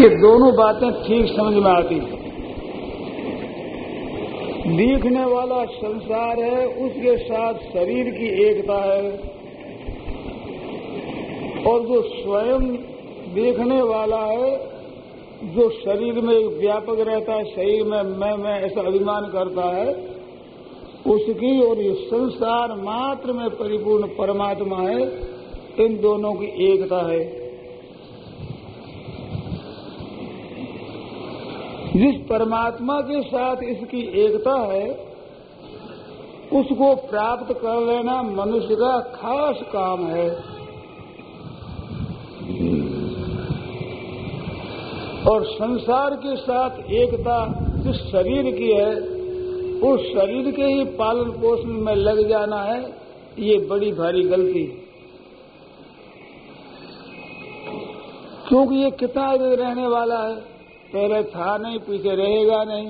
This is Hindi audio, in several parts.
ये दोनों बातें ठीक समझ में आती हैं। दिखने वाला संसार है, उसके साथ शरीर की एकता है, और जो स्वयं देखने वाला है, जो शरीर में व्यापक रहता है, शरीर में मैं ऐसा अभिमान करता है, उसकी और ये संसार मात्र में परिपूर्ण परमात्मा है, इन दोनों की एकता है। जिस परमात्मा के साथ इसकी एकता है, उसको प्राप्त कर लेना मनुष्य का खास काम है। और संसार के साथ एकता जिस शरीर की है, उस शरीर के ही पालन पोषण में लग जाना है, ये बड़ी भारी गलती है। क्योंकि ये कितना देर रहने वाला है, पहले था नहीं, पीछे रहेगा नहीं।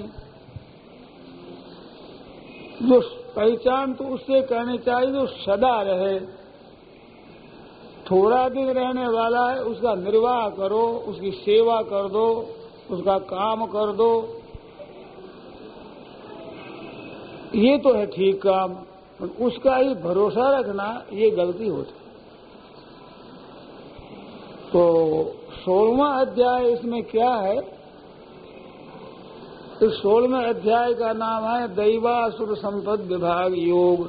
जो पहचान तो उससे करनी चाहिए जो सदा रहे। थोड़ा दिन रहने वाला है, उसका निर्वाह करो, उसकी सेवा कर दो, उसका काम कर दो, ये तो है ठीक काम। उसका ही भरोसा रखना ये गलती होती। तो 16वां अध्याय इसमें क्या है? इस 16वें अध्याय का नाम है दैवासुर संपद विभाग योग,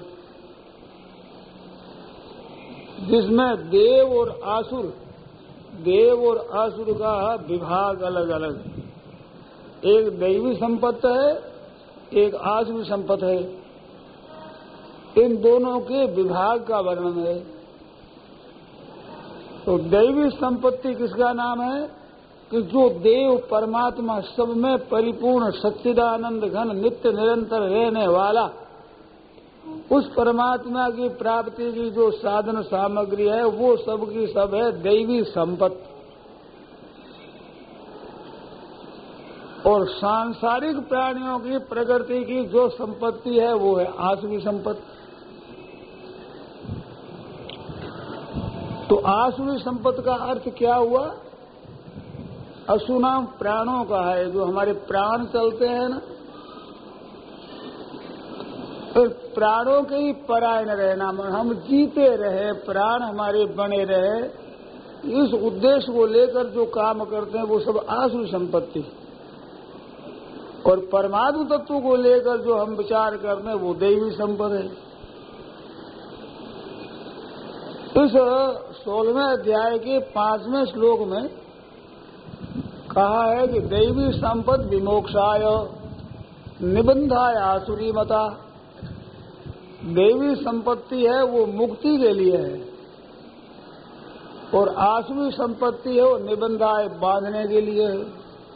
जिसमें देव और आसुर का विभाग अलग अलग। एक दैवी संपत्ति है, एक आसुरी संपत्ति है। इन दोनों के विभाग का वर्णन है। तो दैवी संपत्ति किसका नाम है? कि जो देव परमात्मा सब में परिपूर्ण सच्चिदानंद घन नित्य निरंतर रहने वाला, उस परमात्मा की प्राप्ति की जो साधन सामग्री है, वो सब की सब है दैवी संपत्ति। और सांसारिक प्राणियों की प्रकृति की जो संपत्ति है, वो है आसुरी संपत्ति। तो आसुरी संपत्ति का अर्थ क्या हुआ? असुनाम प्राणों का है, जो हमारे प्राण चलते हैं ना, फिर प्राणों के ही पराय न रहना, हम जीते रहे, प्राण हमारे बने रहे, इस उद्देश्य को लेकर जो काम करते हैं वो सब आसुरी संपत्ति। और परमात्म तत्व को लेकर जो हम विचार करते हैं वो दैवी संपत्ति है। इस 16वें अध्याय के 5वें श्लोक में कहा है कि दैवी संपद विमोक्षाय निबंधाय आसुरी मता। दैवी संपत्ति है वो मुक्ति के लिए है, और आसुरी संपत्ति है वो निबंधाय बांधने के लिए है।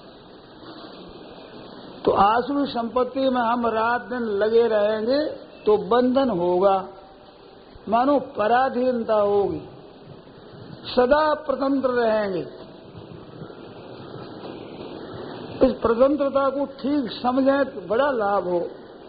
तो आसुरी संपत्ति में हम रात दिन लगे रहेंगे तो बंधन होगा, मानो पराधीनता होगी, सदा स्वतंत्र रहेंगे। इस स्वतंत्रता को ठीक समझें तो बड़ा लाभ हो।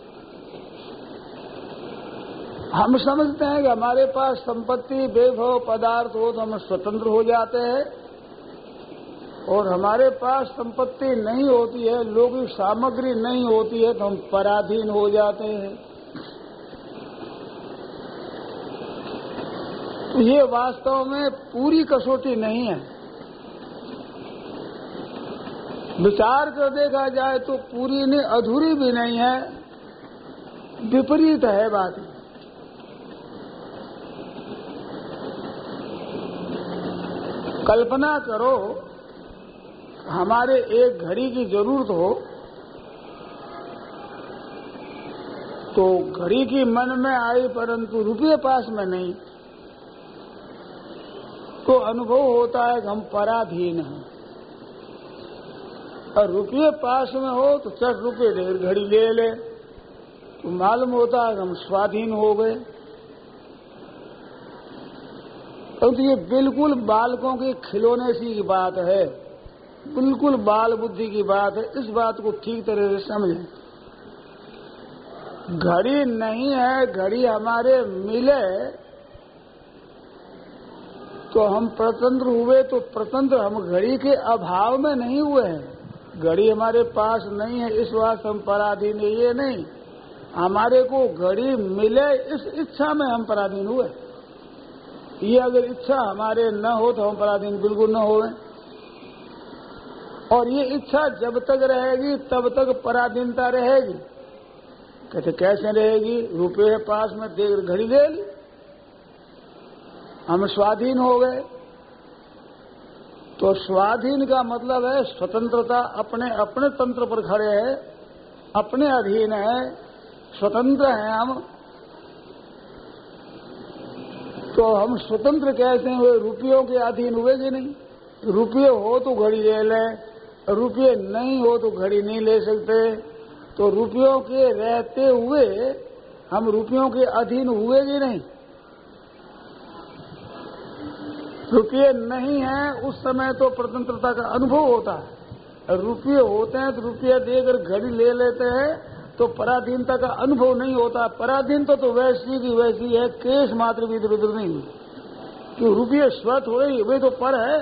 हम समझते हैं कि हमारे पास संपत्ति वैभव पदार्थ हो तो हम स्वतंत्र हो जाते हैं, और हमारे पास संपत्ति नहीं होती है, लौकिक सामग्री नहीं होती है, तो हम पराधीन हो जाते हैं। ये वास्तव में पूरी कसौटी नहीं है। विचार कर देखा जाए तो पूरी नहीं, अधूरी भी नहीं है, विपरीत है बात। कल्पना करो हमारे एक घड़ी की जरूरत हो, तो घड़ी की मन में आई परंतु रुपये पास में नहीं, तो अनुभव होता है कि हम पराधीन हैं। और रुपये पास में हो तो चट रुपये दे घड़ी ले ले, तो मालूम होता है कि हम स्वाधीन हो गए। तो ये बिल्कुल बालकों के खिलौने सी की बात है, बिल्कुल बाल बुद्धि की बात है। इस बात को ठीक तरह से समझें। घड़ी नहीं है, घड़ी हमारे मिले तो हम स्वतंत्र हुए तो स्वतंत्र हम घड़ी के अभाव में नहीं हुए हैं। घड़ी हमारे पास नहीं है इस वास्ते हम पराधीन है, ये नहीं। हमारे को घड़ी मिले इस इच्छा में हम पराधीन हुए। ये अगर इच्छा हमारे न हो तो हम पराधीन बिल्कुल न होवे। और ये इच्छा जब तक रहेगी तब तक पराधीनता रहेगी। कहते कैसे रहेगी? रुपये पास में देख घड़ी ले ली, हम स्वाधीन हो गए। तो स्वाधीन का मतलब है स्वतंत्रता, अपने अपने तंत्र पर खड़े हैं, अपने अधीन है, स्वतंत्र हैं हम। तो हम स्वतंत्र कैसे हुए? रुपयों के अधीन हुए कि नहीं? रुपये हो तो घड़ी ले ले, रुपये नहीं हो तो घड़ी नहीं ले सकते। तो रुपयों के रहते हुए हम रुपयों के अधीन हुए कि नहीं? रुपये नहीं है उस समय तो स्वतंत्रता का अनुभव होता है। रुपये होते हैं तो रुपया देकर घड़ी ले लेते हैं तो पराधीनता का अनुभव नहीं होता। पराधीनता तो वैसी की वैसी है, केस मात्र भी इधर उधर नहीं कि रुपये स्वत हो रही वे तो पर है,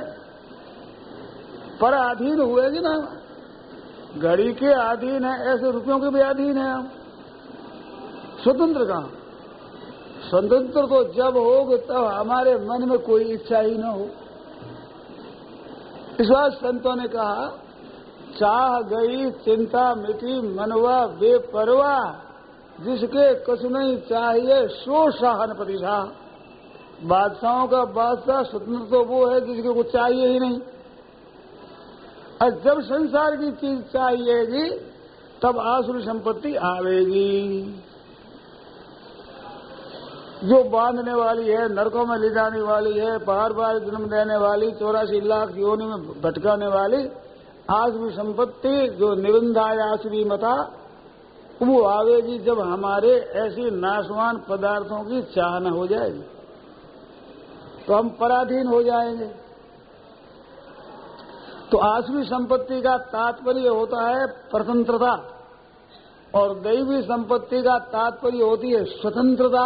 पर अधीन हुएगी ना। घड़ी के अधीन है ऐसे रुपयों के भी अधीन है हम। स्वतंत्र कहाँ? स्वतंत्र तो जब होगे तब हमारे मन में कोई इच्छा ही न हो। इस बात संतों ने कहा चाह गई चिंता मिटी मनवा बेपरवाह, जिसके कुछ नहीं चाहिए सो शाहन प्रतिशा। बादशाहों का बादशाह स्वतंत्र तो वो है जिसके कुछ चाहिए ही नहीं। और जब संसार की चीज चाहिएगी तब आसुरी संपत्ति आवेगी, जो बांधने वाली है, नरकों में ले जाने वाली है, बार बार जन्म देने वाली, 84 लाख योनि में भटकाने वाली आसुरी संपत्ति जो निबंधाय आसुरी मता, वो आवेगी जब हमारे ऐसी नाशवान पदार्थों की चाह न हो जाएगी तो हम पराधीन हो जाएंगे। तो आसुरी संपत्ति का तात्पर्य होता है स्वतंत्रता और दैवी संपत्ति का तात्पर्य होती है स्वतंत्रता।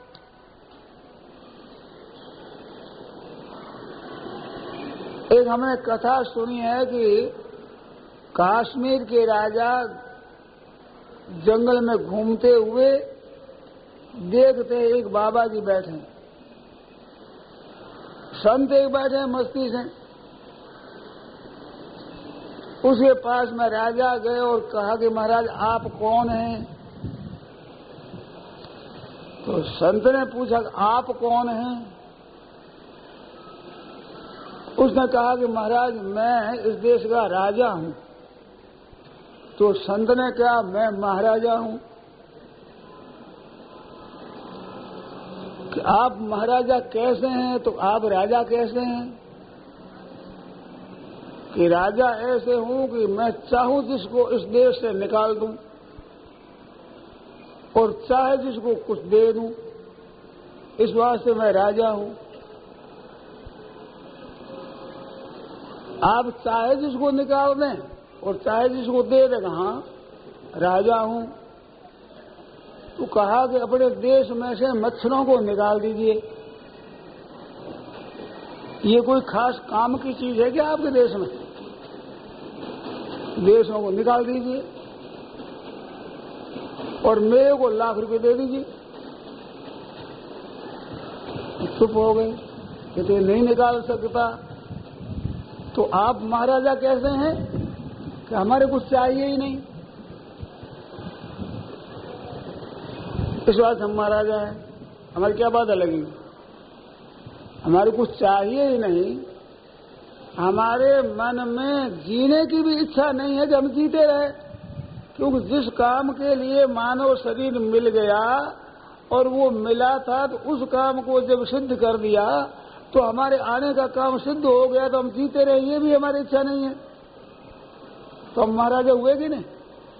एक हमने कथा सुनी है कि कश्मीर के राजा जंगल में घूमते हुए देखते एक बाबा जी बैठे, संत एक बैठे मस्ती से। उसके पास में राजा गए और कहा कि महाराज आप कौन हैं? तो संत ने पूछा आप कौन हैं? उसने कहा कि महाराज मैं इस देश का राजा हूं। तो संत ने कहा मैं महाराजा हूं। कि आप महाराजा कैसे हैं? तो आप राजा कैसे हैं? कि राजा ऐसे हूं कि मैं चाहूं जिसको इस देश से निकाल दूं और चाहे जिसको कुछ दे दूं, इस वास्ते मैं राजा हूं। आप चाहे जिसको निकाल दें और चाहे जिसको दे दें, हाँ राजा हूं। तो कहा कि अपने देश में से मच्छरों को निकाल दीजिए। ये कोई खास काम की चीज है क्या आपके देश में? देशों को निकाल दीजिए और मेरे को लाख रुपए दे दीजिए। चुप हो गए, कहते नहीं निकाल सकता। तो आप महाराजा कैसे हैं कि हमारे कुछ चाहिए ही नहीं? इस बात हम महाराजा हैं, हमारी क्या बात लगेगी? हमारे कुछ चाहिए ही नहीं। हमारे मन में जीने की भी इच्छा नहीं है कि हम जीते रहे, क्योंकि जिस काम के लिए मानव शरीर मिल गया और वो मिला था तो उस काम को जब सिद्ध कर दिया तो हमारे आने का काम सिद्ध हो गया तो हम जीते रहे, ये भी हमारी इच्छा नहीं है। तो हम महाराजा हुए कि नहीं?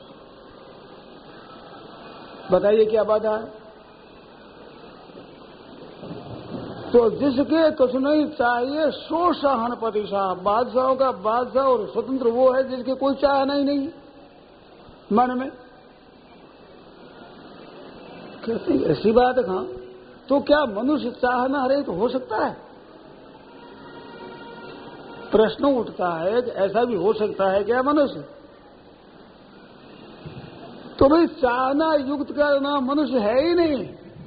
बताइए क्या बात है? तो जिसके कुछ नहीं चाहिए सो शाहन प्रतिशाह, बादशाहों का बादशाह और स्वतंत्र वो है जिसके कोई चाह नहीं मन में। कहते ऐसी बात है कहां? तो क्या मनुष्य चाहना रहित हो सकता है? प्रश्न उठता है कि ऐसा भी हो सकता है क्या मनुष्य? तो भाई चाहना युक्त का नाम मनुष्य है ही नहीं।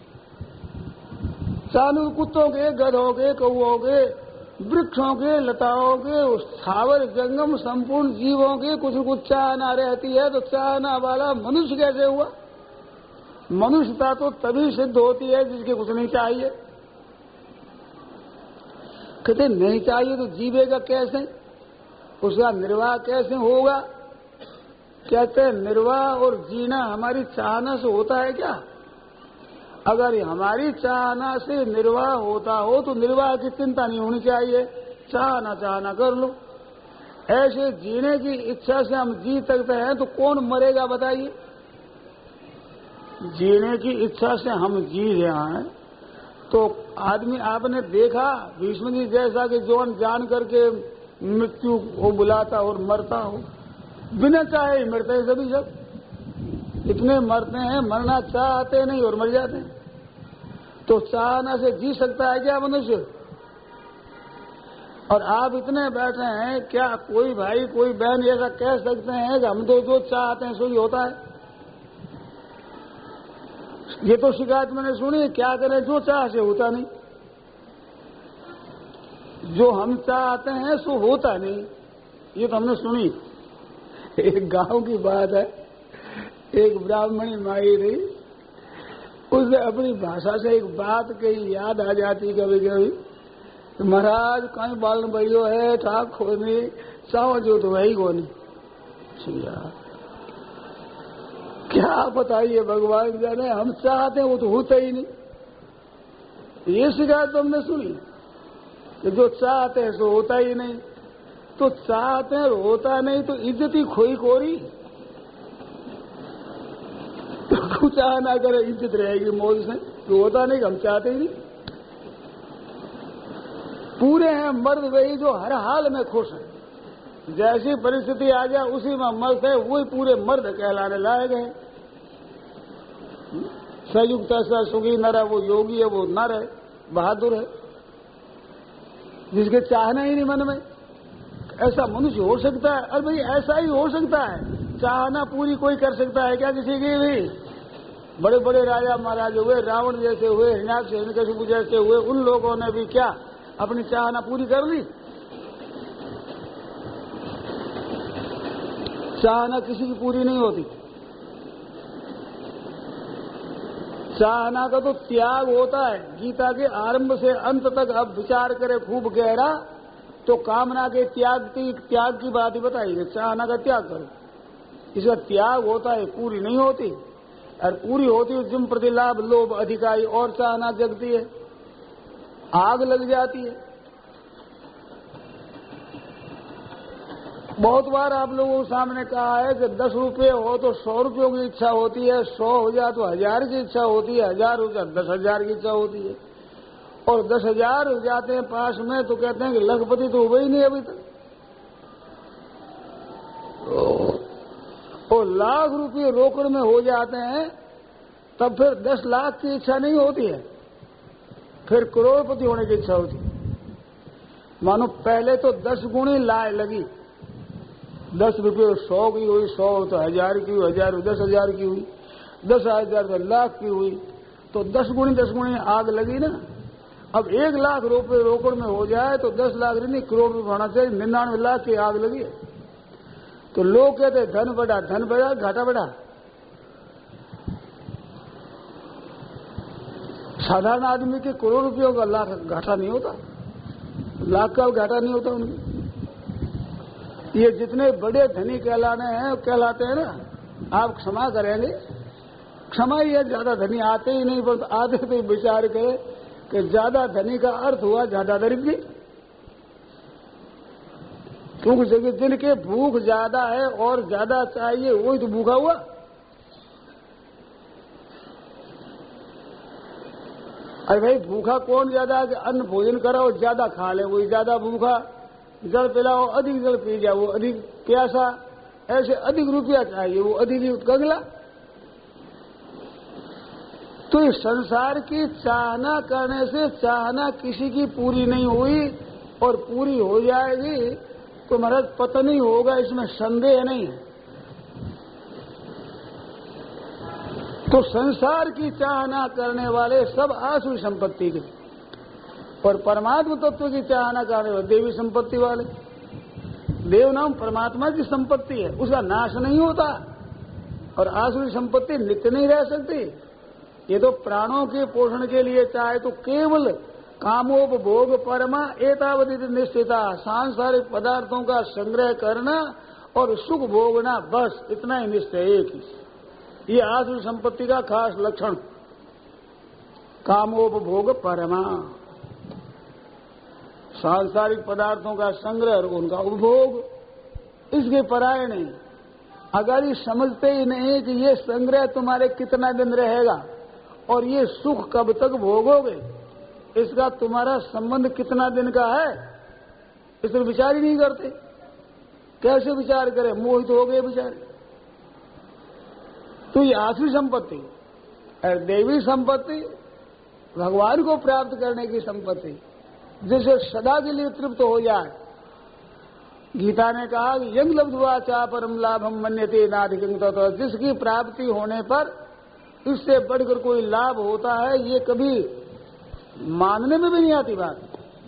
चाहना कुत्तों के, गधों के, कौओं के, वृक्षों के, लताओं के, स्थावर जंगम संपूर्ण जीवों के कुछ कुछ चाहना रहती है। तो चाहना वाला मनुष्य कैसे हुआ? मनुष्यता तो तभी सिद्ध होती है जिसके कुछ नहीं चाहिए। कहते नहीं चाहिए तो जीवेगा कैसे? उसका निर्वाह कैसे होगा? कहते हैं निर्वाह और जीना हमारी चाहना से होता है क्या? अगर हमारी चाहना से निर्वाह होता हो तो निर्वाह की चिंता नहीं होनी चाहिए, चाहना कर लो। ऐसे जीने की इच्छा से हम जी सकते हैं तो कौन मरेगा बताइए? जीने की इच्छा से हम जी रहे हैं तो आदमी आपने देखा भीष्म जी जैसा कि जौन जान करके मृत्यु को बुलाता और मरता हो, बिना चाहे ही मरते हैं सभी सब। इतने मरते हैं, मरना चाहते नहीं और मर जाते हैं। तो चाहना से जी सकता है क्या मनुष्य? और आप इतने बैठे हैं, क्या कोई भाई कोई बहन ऐसा कह सकते हैं कि हम तो जो चाहते हैं सो ही होता है? ये तो शिकायत मैंने सुनी, क्या करें जो चाह से होता नहीं, जो हम चाहते हैं सो होता नहीं, ये तो हमने सुनी। एक गांव की बात है, एक ब्राह्मणी माई रही, उसने अपनी भाषा से एक बात कही, याद आ जाती कभी कभी, महाराज कहीं बालन भैयो है ठाक खोनी चाहो जो तो वही कोनी। क्या बताइए भगवान जाने, हम चाहते हैं वो तो होता ही नहीं। ये शिकायत तो हमने सुनी कि जो चाहते हैं सो होता ही नहीं। तो चाहते हैं होता नहीं तो इज्जत ही खोई कोरी। तो चाह ना करे इज्जत रहेगी मौज से, तो होता नहीं, हम चाहते ही नहीं। पूरे हैं मर्द वही जो हर हाल में खुश है, जैसी परिस्थिति आ जाए उसी में मस्त है, वही पूरे मर्द कहलाने लायक है। संयुक्त ऐसा सुखी नर है, वो योगी है, वो नर है, बहादुर है, जिसके चाहना ही नहीं मन में। ऐसा मनुष्य हो सकता है? अरे भाई ऐसा ही हो सकता है। चाहना पूरी कोई कर सकता है क्या किसी की भी? बड़े बड़े राजा महाराज हुए, रावण जैसे हुए, हिरण्यकशिपु जैसे हुए, उन लोगों ने भी क्या अपनी चाहना पूरी कर ली? चाहना किसी की पूरी नहीं होती। चाहना का तो त्याग होता है। गीता के आरंभ से अंत तक अब विचार करे खूब गहरा तो कामना के त्याग की बात ही बताइए। चाहना का त्याग करो, इसका त्याग होता है, पूरी नहीं होती। और पूरी होती है जिम प्रतिलाभ लोभ अधिकारी और चाहना जगती है, आग लग जाती है। बहुत बार आप लोगों के सामने कहा है कि 10 रुपये हो तो 100 रुपयों की इच्छा होती है, 100 हो जाए तो 1000 की इच्छा होती है, 1000 हो जाए 10,000 की इच्छा होती है, और 10,000 हो जाते हैं पास में तो कहते हैं कि लखपति तो हुआ ही नहीं अभी तक। और लाख रुपये रोकड़ में हो जाते हैं तब फिर 10 लाख की इच्छा नहीं होती है, फिर करोड़पति होने की इच्छा होती है। मानो पहले तो 10 गुणी लाए लगी, 10 रुपये 100 की हुई, 100 तो 1000 की हुई, 1000 10,000 की हुई, 10,000 तो लाख की हुई, तो 10 गुणी आग लगी ना। अब 1 लाख रुपये रोकड़ में हो जाए तो 10 लाख नहीं करोड़ रुपये होना चाहिए, 99 लाख की आग लगी है। तो लोग कहते हैं धन बढ़ा घाटा बढ़ा। साधारण आदमी के करोड़ रुपयों का लाख घाटा नहीं होता, लाख का घाटा नहीं होता उनके। ये जितने बड़े धनी कहलाते हैं ना, आप क्षमा करेंगे, क्षमा ही है, ज्यादा धनी आते ही नहीं, पर आते तो विचार करे कि ज्यादा धनी का अर्थ हुआ ज्यादा दरिद्री। क्योंकि जिनके भूख ज्यादा है और ज्यादा चाहिए वही तो भूखा हुआ। अरे भाई भूखा कौन ज्यादा है कि अन्न भोजन कराओ ज्यादा खा ले वही ज्यादा भूखा, जल पिलाओ अधिक जल पी जाए वो अधिक प्यासा, ऐसे अधिक रुपया चाहिए वो अधिक गंगला। तो इस संसार की चाहना करने से चाहना किसी की पूरी नहीं हुई, और पूरी हो जाएगी तो महाराज पतन ही होगा, इसमें संदेह नहीं है। तो संसार की चाहना करने वाले सब आसुरी संपत्ति के, और परमात्मा तत्व की चाहना करने वाले देवी संपत्ति वाले। देव नाम परमात्मा की संपत्ति है, उसका नाश नहीं होता, और आसुरी संपत्ति नित्य नहीं रह सकती। ये तो प्राणों के पोषण के लिए चाहे तो केवल कामोपभोग परमा एतावदित निश्चिता, सांसारिक पदार्थों का संग्रह करना और सुख भोगना, बस इतना ही निश्चय एक ही। ये आसुरी संपत्ति का खास लक्षण, कामोपभोग परमा, सांसारिक पदार्थों का संग्रह और उनका उपभोग, इसके पराये नहीं। अगर ये समझते ही नहीं कि ये संग्रह तुम्हारे कितना दिन रहेगा और ये सुख कब तक भोगोगे, इसका तुम्हारा संबंध कितना दिन का है, इस पर विचार ही नहीं करते। कैसे विचार करें, मोहित हो गए बेचारे। तो ये आसुरी संपत्ति और देवी संपत्ति भगवान को प्राप्त करने की संपत्ति, जिसे सदा के लिए तृप्त हो जाए। गीता ने कहा कि यंग लब्ध्वा चा परम लाभम मन्यते नाधिकं ततः, जिसकी प्राप्ति होने पर इससे बढ़कर कोई लाभ होता है, ये कभी मानने में भी नहीं आती बात।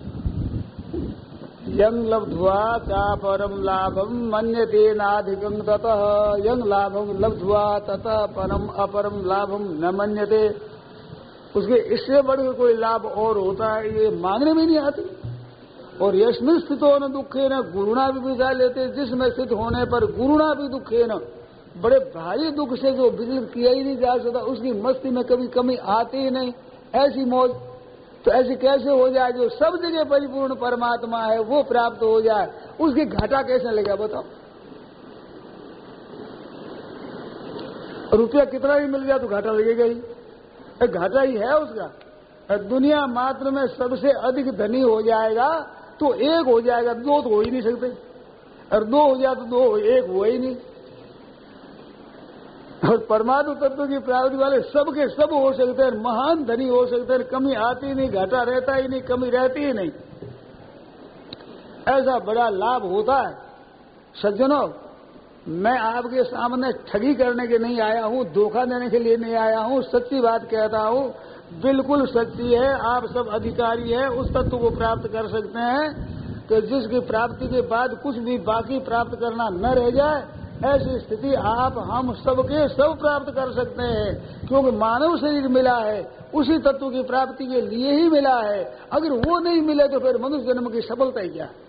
यंग लब्ध्वा चा परम लाभम मन्यते नाधिकं ततः, यंग लाभम लब्ध्वा ततः परम अपरम लाभम न मन्यते, उसके इससे बढ़कर कोई लाभ और होता है, ये मानने में नहीं आती। और यस्मिन् स्थितो न दुखे न गुरुणा भी बुझा लेते, जिसमें स्थित होने पर गुरुणा भी दुखे न, बड़े भारी दुख से जो विचलित किया ही नहीं जा सकता, उसकी मस्ती में कभी कमी आती ही नहीं। ऐसी मौज तो ऐसी कैसे हो जाए, जो सब जगह परिपूर्ण परमात्मा है वो प्राप्त हो जाए, उसकी घाटा कैसे लगेगा बताओ। रुपया कितना भी मिल जाए तो घाटा लगेगा ही, घाटा ही है उसका। दुनिया मात्र में सबसे अधिक धनी हो जाएगा तो एक हो जाएगा, दो तो हो ही नहीं सकते, और दो हो जाए तो दो, एक हो ही नहीं। और परमात्मा तत्व की प्राप्ति वाले सबके सब हो सकते हैं, महान धनी हो सकते हैं, कमी आती नहीं, घाटा रहता ही नहीं, कमी रहती ही नहीं। ऐसा बड़ा लाभ होता है। सज्जनों, मैं आपके सामने ठगी करने के नहीं आया हूं, धोखा देने के लिए नहीं आया हूं, सच्ची बात कहता हूं, बिल्कुल सच्ची है। आप सब अधिकारी है, उस तत्व को प्राप्त कर सकते हैं कि जिसकी प्राप्ति के बाद कुछ भी बाकी प्राप्त करना न रह जाए, ऐसी स्थिति आप हम सबके सब प्राप्त कर सकते हैं। क्योंकि मानव शरीर मिला है उसी तत्व की प्राप्ति के लिए ही मिला है। अगर वो नहीं मिले तो फिर मनुष्य जन्म की सफलता ही क्या।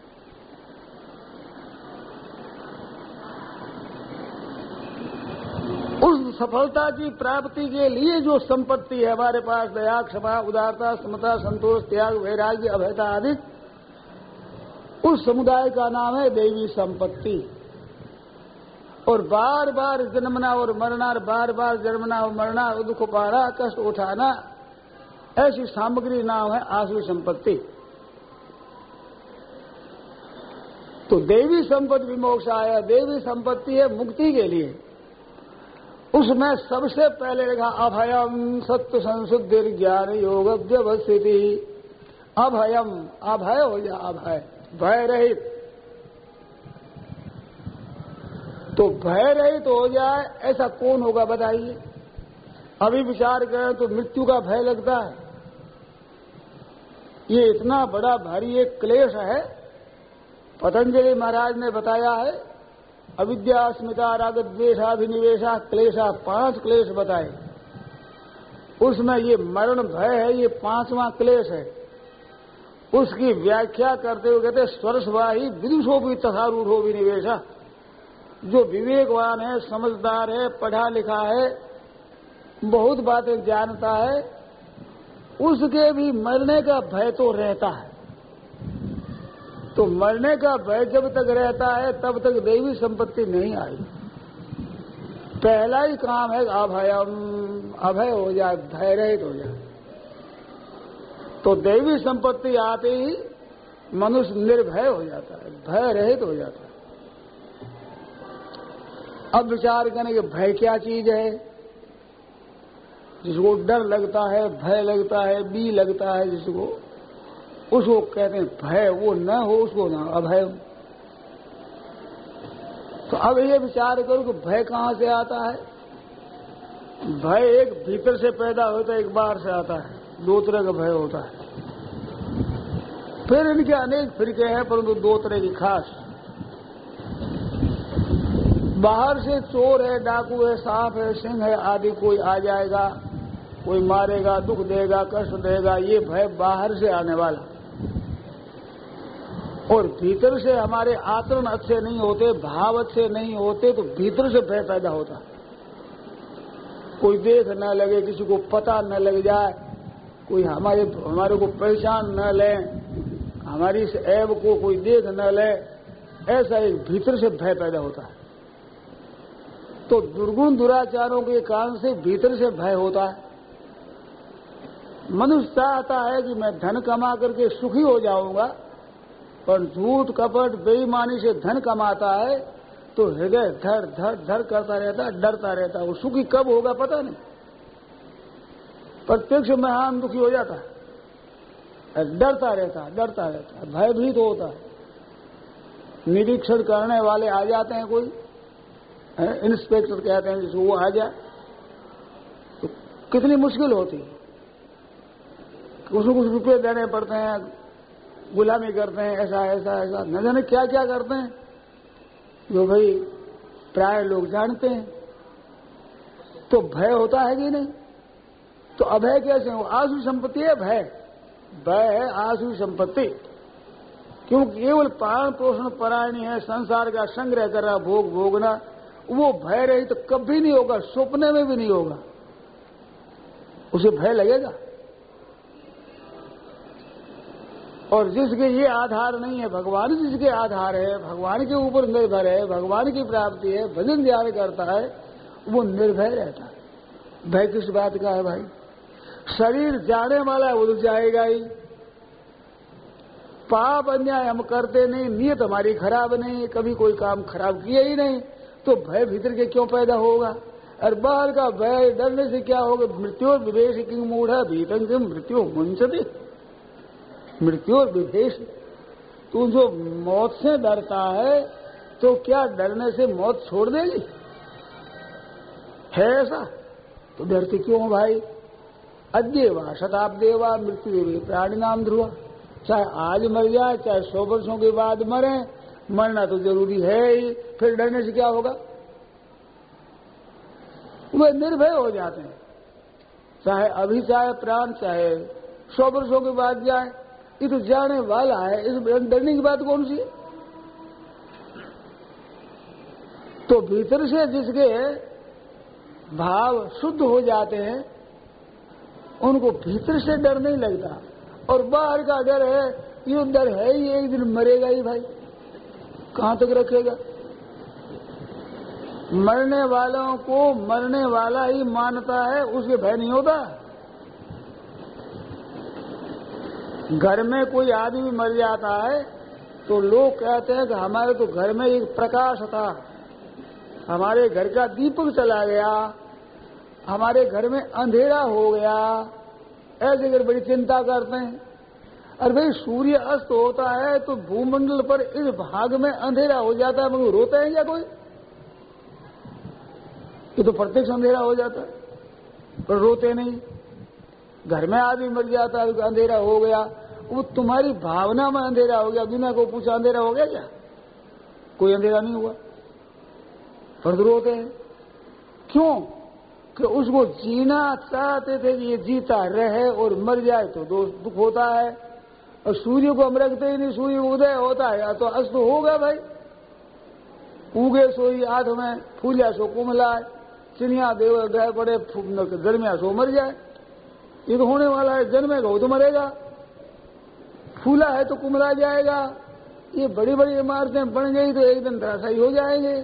उस सफलता की प्राप्ति के लिए जो संपत्ति है हमारे पास, दया, क्षमा, उदारता, समता, संतोष, त्याग, वैराग्य, अभयता आदि, उस समुदाय का नाम है देवी संपत्ति। और बार बार जन्मना और मरना, बार बार जन्मना और मरना, दुख पाना, कष्ट उठाना, ऐसी सामग्री नाम है आसुरी संपत्ति। तो देवी संपत्ति विमोक्ष आया, देवी संपत्ति है मुक्ति के लिए। उसमें सबसे पहले लिखा अभयम सत्य संशुद्धि ज्ञान योग व्यवस्थिति। अभयम, अभय हो जा, अभय, भय रहित। तो भय रहित हो जाए ऐसा कौन होगा बताइए। अभी विचार करें तो मृत्यु का भय लगता है। ये इतना बड़ा भारी एक क्लेश है। पतंजलि महाराज ने बताया है, अविद्या, अस्मिता, राग, द्वेषाभिनिवेशा, क्लेशा, 5 क्लेश बताए। उसमें ये मरण भय है, ये 5वां क्लेश है। उसकी व्याख्या करते हुए कहते स्वरस्वाही विदुषो भी तथारूढ़ो विनिवेशा। जो विवेकवान है, समझदार है, पढ़ा लिखा है, बहुत बातें जानता है, उसके भी मरने का भय तो रहता है। तो मरने का भय जब तक रहता है तब तक देवी संपत्ति नहीं आई। पहला ही काम है अभयम, अभय हो जाए, भय रहित हो जाए। तो देवी संपत्ति आते ही मनुष्य निर्भय हो जाता है, भय रहित हो जाता है। अब विचार करें कि भय क्या चीज है। जिसको डर लगता है, भय लगता है, बी लगता है, जिसको उसको कहते हैं भय। वो न हो उसको न अभय। तो अब ये विचार करो कि भय कहां से आता है। भय एक भीतर से पैदा होता है, एक बाहर से आता है। दो तरह का भय होता है। फिर इनके अनेक फिरके हैं, परंतु दो तरह की खास। बाहर से चोर है, डाकू है, सांप है, सिंह है आदि कोई आ जाएगा, कोई मारेगा, दुख देगा, कष्ट देगा, ये भय बाहर से आने वाला। और भीतर से हमारे आचरण अच्छे नहीं होते, भाव अच्छे नहीं होते, तो भीतर से भय पैदा होता। कोई देख न लगे, किसी को पता न लग जाए, कोई हमारे को पहचान न ले, हमारी इस ऐब को कोई देख न ले, ऐसा एक भीतर से भय पैदा होता है। तो दुर्गुण दुराचारों के कारण से भीतर से भय होता है। मनुष्य चाहता है कि मैं धन कमा करके सुखी हो जाऊंगा, पर झूठ कपट बेईमानी से धन कमाता है तो हृदय धर धर धर करता रहता है, डरता रहता है। वो सुखी कब होगा पता नहीं, प्रत्यक्ष महान दुखी हो जाता है, डरता रहता है, भयभीत होता है। निरीक्षण करने वाले आ जाते हैं, कोई इंस्पेक्टर कहते हैं जिसको, वो आ जाए तो कितनी मुश्किल होती है। कुछ रुपये देने पड़ते हैं, गुलामी करते हैं, ऐसा ऐसा ऐसा न जाने क्या क्या करते हैं, जो भाई प्राय लोग जानते हैं। तो भय होता है कि नहीं। तो अभय कैसे हो। आसु संपत्ति है भय। भय है आसु संपत्ति, क्योंकि केवल पालन पोषण परायणी है, संसार का संग्रह कर रहा, भोग भोगना, वो भय रही तो कभी नहीं होगा, सपने में भी नहीं होगा, उसे भय लगेगा। और जिसके ये आधार नहीं है, भगवान जिसके आधार है, भगवान के ऊपर निर्भर है, भगवान की प्राप्ति है, भजन ध्यान करता है, वो निर्भय रहता है। भय किस बात का है भाई। शरीर जाने वाला है, वो जाएगा ही। पाप अन्याय हम करते नहीं, नियत हमारी खराब नहीं, कभी कोई काम खराब किया ही नहीं, तो भय भीतर के क्यों पैदा होगा। और बाहर का भय डरने से क्या होगा। मृत्यु विभेष किंग मूढ़ भीतंग किम मृत्यु मुंचते। मृत्यु और विभेष, तू जो मौत से डरता है तो क्या डरने से मौत छोड़ देगी, है ऐसा। तो डरते क्यों भाई। अद्येवा शताब्देवा मृत्यु प्राणी नाम ध्रुवा। चाहे आज मर जाए, चाहे 100 वर्षों के बाद मरे, मरना तो जरूरी है ही। फिर डरने से क्या होगा। वे निर्भय हो जाते हैं, चाहे अभी चाहे प्राण, चाहे 100 वर्षों के बाद जाए, ये तो जाने वाला है, इस डरने की बात कौन सी है। तो भीतर से जिसके भाव शुद्ध हो जाते हैं, उनको भीतर से डर नहीं लगता। और बाहर का डर है, ये डर है ही, एक दिन मरेगा ही भाई, कहां तक रखेगा। मरने वालों को मरने वाला ही मानता है, उसके भय नहीं होता। घर में कोई आदमी मर जाता है तो लोग कहते हैं कि हमारे तो घर में एक प्रकाश था, हमारे घर का दीपक चला गया, हमारे घर में अंधेरा हो गया, ऐसे कर बड़ी चिंता करते हैं। और भाई सूर्य अस्त होता है तो भूमंडल पर इस भाग में अंधेरा हो जाता है, मगर रोते हैं क्या कोई। ये तो प्रत्यक्ष अंधेरा हो जाता है, पर रोते नहीं। घर में आदमी मर जाता है तो अंधेरा हो गया, वो तुम्हारी भावना में अंधेरा हो गया। दुनिया को पूछा अंधेरा हो गया क्या, कोई अंधेरा नहीं हुआ, पर रोते हैं। क्यों कि उसको जीना चाहते थे कि ये जीता रहे, और मर जाए तो दुख होता है। और सूर्य को हम रखते ही नहीं, सूर्य उदय होता है तो अस्त होगा भाई। उगे सोई आठ में, फूलिया सो कुमला, चिड़िया देव गए पड़े, गर्मिया सो मर जाए। ये तो होने वाला है, जन्मेगा वो तो मरेगा, फूला है तो कुमला जाएगा। ये बड़ी बड़ी इमारतें बन गई तो एक दिन धराशायी हो जाएंगे।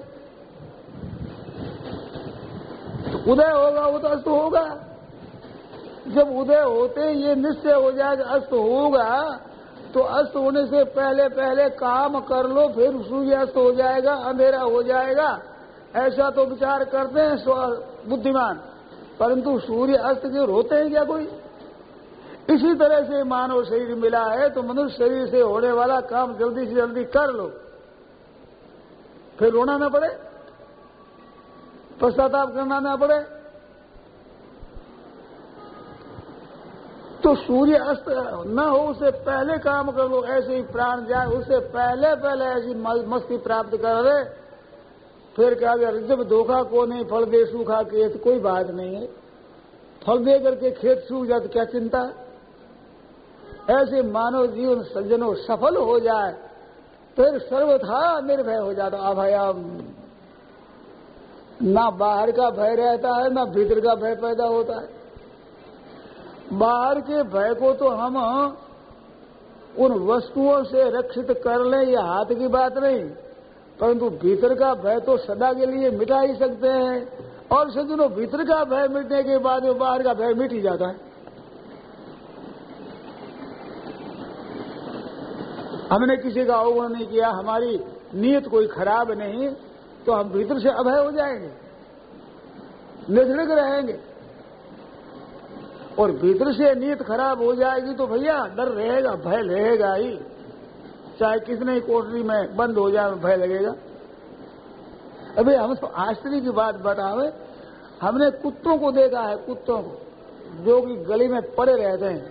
तो उदय होगा वो तो अस्त होगा। जब उदय होते ये निश्चय हो जाएगा अस्त होगा, तो अस्त होने से पहले पहले काम कर लो, फिर सूर्य अस्त हो जाएगा, अंधेरा हो जाएगा। ऐसा तो विचार करते हैं बुद्धिमान, परंतु सूर्य अस्त के रोते हैं क्या कोई। इसी तरह से मानव शरीर मिला है तो मनुष्य शरीर से होने वाला काम जल्दी से जल्दी कर लो, फिर रोना ना पड़े, पश्चाताप करना ना पड़े। तो सूर्य अस्त न हो उससे पहले काम कर लो, ऐसे ही प्राण जाए उससे पहले पहले ऐसी मस्ती प्राप्त कर ले। फिर क्या अगर जब धोखा को नहीं फल दे सूखा खेत, कोई बात नहीं है, फल दे करके खेत सूख जाए तो क्या चिंता है। ऐसे मानव जीवन सज्जनों सफल हो जाए फिर सर्वथा निर्भय हो जाता, अभयम। ना बाहर का भय रहता है ना भीतर का भय पैदा होता है। बाहर के भय को तो हम उन वस्तुओं से रक्षित कर लें, यह हाथ की बात नहीं, परंतु भीतर का भय तो सदा के लिए मिटा ही सकते हैं। और सज्जनों भीतर का भय मिटने के बाद में बाहर का भय मिट ही जाता है। हमने किसी का अवगुण नहीं किया, हमारी नीयत कोई खराब नहीं, तो हम भीतर से अभय हो जाएंगे, निधड़क रहेंगे। और भीतर से नीयत खराब हो जाएगी तो भैया डर रहेगा, भय रहेगा ही, चाहे कितने कोठरी में बंद हो जाए भय लगेगा। अभी हम तो आश्चर्य की बात बतावे, हमने कुत्तों को देखा है, कुत्तों को जो कि गली में पड़े रहते हैं।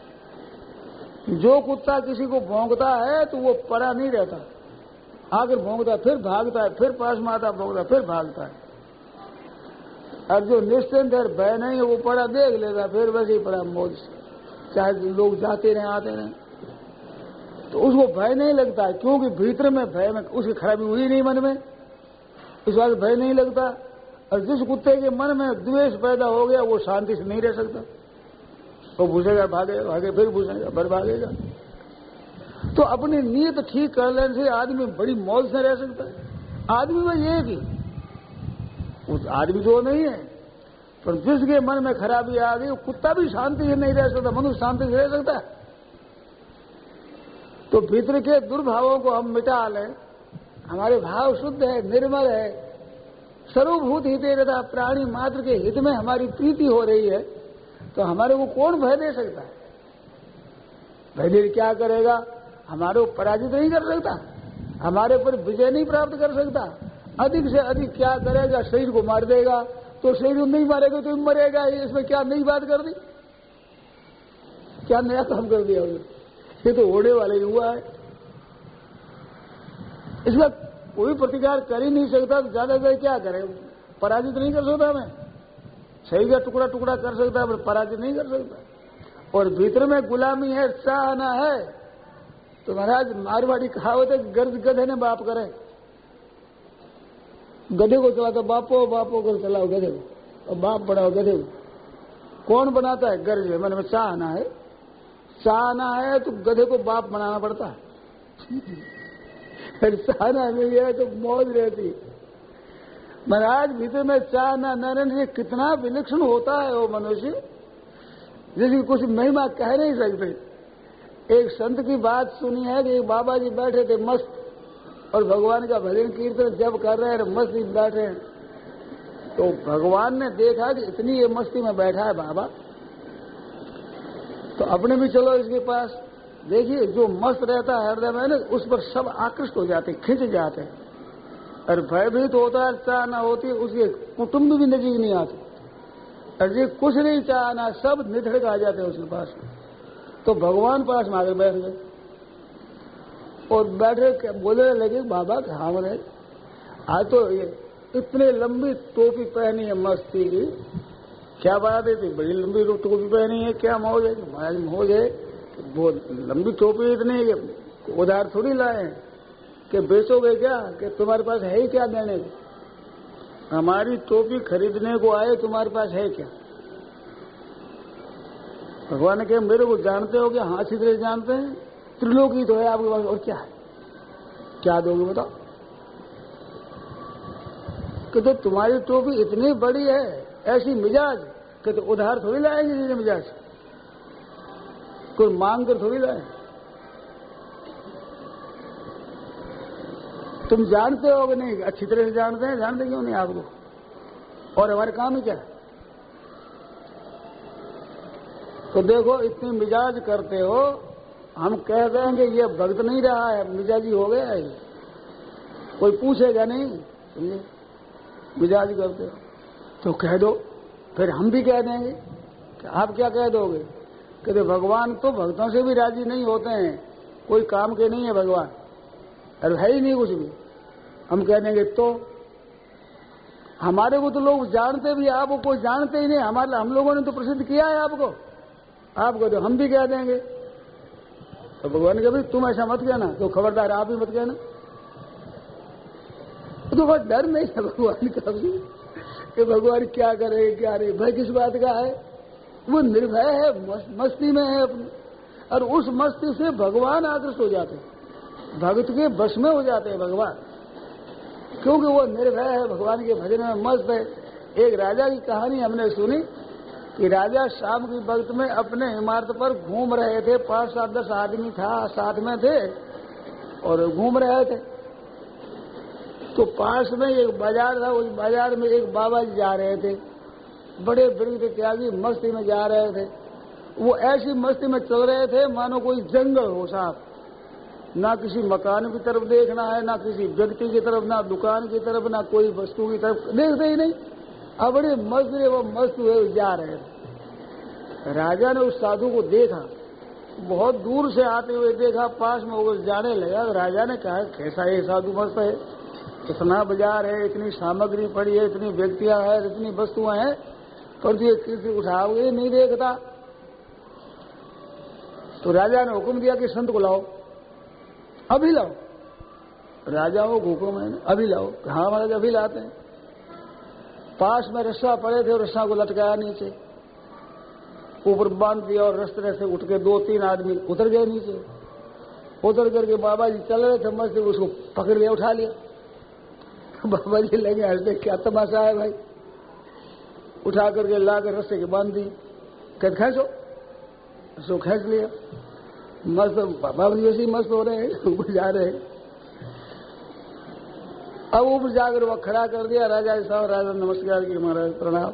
जो कुत्ता किसी को भौंकता है तो वो पड़ा नहीं रहता, आकर भौंकता फिर भागता है, फिर पास में आता भौंकता फिर भागता है। और जो निश्चिंत है भय नहीं है वो पड़ा देख लेता फिर वैसे ही पड़ा मौज से, चाहे लोग जाते रहे आते रहे, तो उसको भय नहीं लगता है, क्योंकि भीतर में भय में उसकी खराबी हुई नहीं मन में, इस बात भय नहीं लगता। और जिस कुत्ते के मन में द्वेष पैदा हो गया वो शांति से नहीं रह सकता, वो भूसेगा भागेगा, भागे फिर भूसेगा फिर भागेगा। तो अपनी नीयत ठीक कर लेने से आदमी बड़ी मौज से रह सकता है। आदमी में ये कि उस आदमी जो नहीं है, पर जिसके मन में खराबी आ गई, कुत्ता भी शांति से नहीं रह सकता, मनुष्य शांति से रह सकता है। तो भीतर के दुर्भावों को हम मिटा लें, हमारे भाव शुद्ध है, निर्मल है, सर्वभूत हित रहता, प्राणी मात्र के हित में हमारी प्रीति हो रही है, तो हमारे को कौन भय दे सकता है। भय दे क्या करेगा, हमारे को पराजित नहीं कर सकता, हमारे पर विजय नहीं प्राप्त कर सकता। अधिक से अधिक क्या करेगा, शरीर को मार देगा, तो शरीर को नहीं मारेगा तो मरेगा। इसमें क्या नई बात कर दी, क्या नया काम कर दिया, ये तो होने वाला ही हुआ है। इसका कोई प्रतिकार कर ही नहीं सकता, तो ज्यादा से क्या करे, पराजित नहीं कर सकता। हमें शरीर का टुकड़ा टुकड़ा कर सकता है पर पराजित नहीं कर सकता। और भीतर में गुलामी है, चाहना है, तो महाराज मारवाड़ी कहावत है, गर्ज गधे ने बाप करे, गधे को चलाता बापो, बापो को चलाओ गधे को, और बाप बढ़ाओ गधे को। कौन बनाता है, गर्ज है, मन में चाहना है, चाहना है तो गधे को बाप बनाना पड़ता है। चाहना मिल जाए तो मौज रहती। महाराज भीतर में चाहना नारायण से कितना विलक्षण होता है वो मनुष्य, जिसकी कुछ महिमा कह नहीं सकते। एक संत की बात सुनी है कि एक बाबा जी बैठे थे मस्त, और भगवान का भजन कीर्तन जब कर रहे हैं मस्त बैठे हैं, तो भगवान ने देखा कि इतनी ये मस्ती में बैठा है बाबा, तो अपने भी चलो इसके पास। देखिए जो मस्त रहता है हृदय में ना, उस पर सब आकृष्ट हो जाते, खिंच जाते हैं। और भयभीत होता है, चाहना होती है, उसके कुटुंब भी नजीक नहीं आते, और ये कुछ नहीं चाहना, सब निधड़क आ जाते हैं उसके पास। तो भगवान पास में आकर बैठ गए, और बैठे बोलने लगे बाबा हाँ बोले, आज तो ये इतने लंबी टोपी पहनी है मस्ती की, क्या बात है, बड़ी लंबी टोपी पहनी है, क्या मौज है। महाराज मौज है, वो लंबी टोपी इतनी उधार थोड़ी लाए कि बेचोगे क्या, कि तुम्हारे पास है ही क्या देने को, हमारी टोपी खरीदने को आए, तुम्हारे पास है क्या। भगवान ने कहा मेरे को जानते हो क्या, हाँ अच्छी तरह जानते हैं, त्रिलोकी तो है आपके पास, और क्या है, क्या दोगे बताओ। कि तो तुम्हारी टोपी इतनी बड़ी है, ऐसी मिजाज कि तो उधार थोड़ी लाएंगे जिसे मिजाज, कोई मांग कर थोड़ी लाए। तुम जानते हो कि नहीं, अच्छी तरह से जानते हैं, जानते क्यों नहीं आपको। और हमारे काम ही क्या है, तो देखो इतनी मिजाज करते हो, हम कह देंगे ये भक्त नहीं रहा है, मिजाजी हो गया है, कोई पूछेगा नहीं, समझे? मिजाज करते हो तो कह दो, फिर हम भी कह देंगे कि आप क्या कह दोगे? कहते भगवान तो भक्तों से भी राजी नहीं होते हैं, कोई काम के नहीं है भगवान, अरे है ही नहीं कुछ भी। हम कह देंगे तो हमारे को तो लोग जानते भी, आपको कोई जानते ही नहीं, हम लोगों ने तो प्रसिद्ध किया है आपको तो हम भी कह देंगे। तो भगवान ने कहा भाई तुम ऐसा मत कहना, तो खबरदार आप भी मत कहना। तो वह डर नहीं है भगवान का भी कि भगवान क्या करे क्या नहीं, भय किस बात का है? वो निर्भय है, मस्ती में है अपनी, और उस मस्ती से भगवान आकृष्ट हो जाते हैं, भक्त के बस में हो जाते हैं भगवान, क्योंकि वो निर्भय है, भगवान के भजन में मस्त है। एक राजा की कहानी हमने सुनी कि राजा शाम की वक्त में अपने इमारत पर घूम रहे थे, 5-7-10 आदमी था साथ में थे और घूम रहे थे। तो पास में एक बाजार था, उस बाजार में एक बाबा जी जा रहे थे, बड़े वृद्ध त्यागी मस्ती में जा रहे थे। वो ऐसी मस्ती में चल रहे थे मानो कोई जंगल हो साहब, ना किसी मकान की तरफ देखना है, ना किसी व्यक्ति की तरफ, ना दुकान की तरफ, ना कोई वस्तु की तरफ, देखते ही नहीं। अब बड़े मस्त हुए जा रहे थे। राजा ने उस साधु को देखा, बहुत दूर से आते हुए देखा, पास में वो जाने लगा। राजा ने कहा कैसा ये साधु मस्त है, इतना बाजार है, इतनी सामग्री पड़ी है, इतनी व्यक्तियां हैं, इतनी वस्तुएं हैं, परंतु ये किसी उठाओगे नहीं देखता। तो राजा ने हुक्म दिया कि संत को लाओ, अभी लाओ। राजा को हुक्म है अभी लाओ। हाँ महाराज अभी लाते हैं। पास में रस्सा पड़े थे, रस्सा को लटकाया नीचे, ऊपर बांध दिया और रस्ते से उठ के 2-3 आदमी उतर गए नीचे। उतर करके बाबा जी चल रहे थे मस्त, उसको पकड़ लिया, उठा लिया। बाबा जी लगे हंसने, क्या तमाशा है भाई। उठा करके ला कर रस्ते के बांध दी, कहते खींचो, उसको खींच लिया। मस्त बाबा जी ऐसे ही मस्त हो रहे हैं, ऊपर जा रहे हैं। अब ऊपर जाकर वह खड़ा कर दिया। राजा साहब, राजा नमस्कार की, महाराज प्रणाम,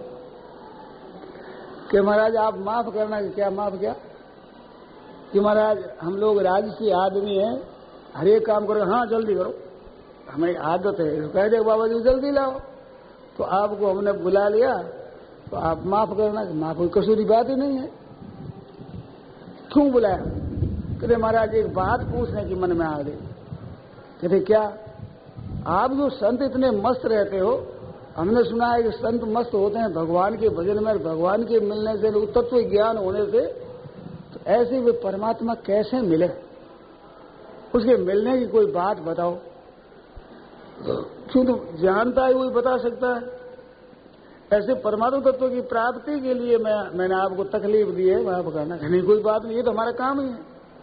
कि महाराज आप माफ करना। कि क्या माफ? क्या कि महाराज हम लोग राजसी आदमी हैं, हर एक काम करो, हाँ जल्दी करो, हमें आदत है। कह दे बाबा जी जल्दी लाओ, तो आपको हमने बुला लिया, तो आप माफ करना। माफ कोई कसूरी बात ही नहीं है। क्यों बुलाया? कहते महाराज एक बात पूछने की मन में आ गई। कहते क्या? आप जो संत इतने मस्त रहते हो, हमने सुना है कि संत मस्त होते हैं भगवान के भजन में, भगवान के मिलने से, तत्व ज्ञान होने से, तो ऐसे वे परमात्मा कैसे मिले? उसके मिलने की कोई बात बताओ। क्यों? तो जानता है वही बता सकता है। ऐसे परमात्मा तत्व की प्राप्ति के लिए मैंने आपको तकलीफ दी है, माफ करना। नहीं कोई बात नहीं, ये तो हमारा काम ही है।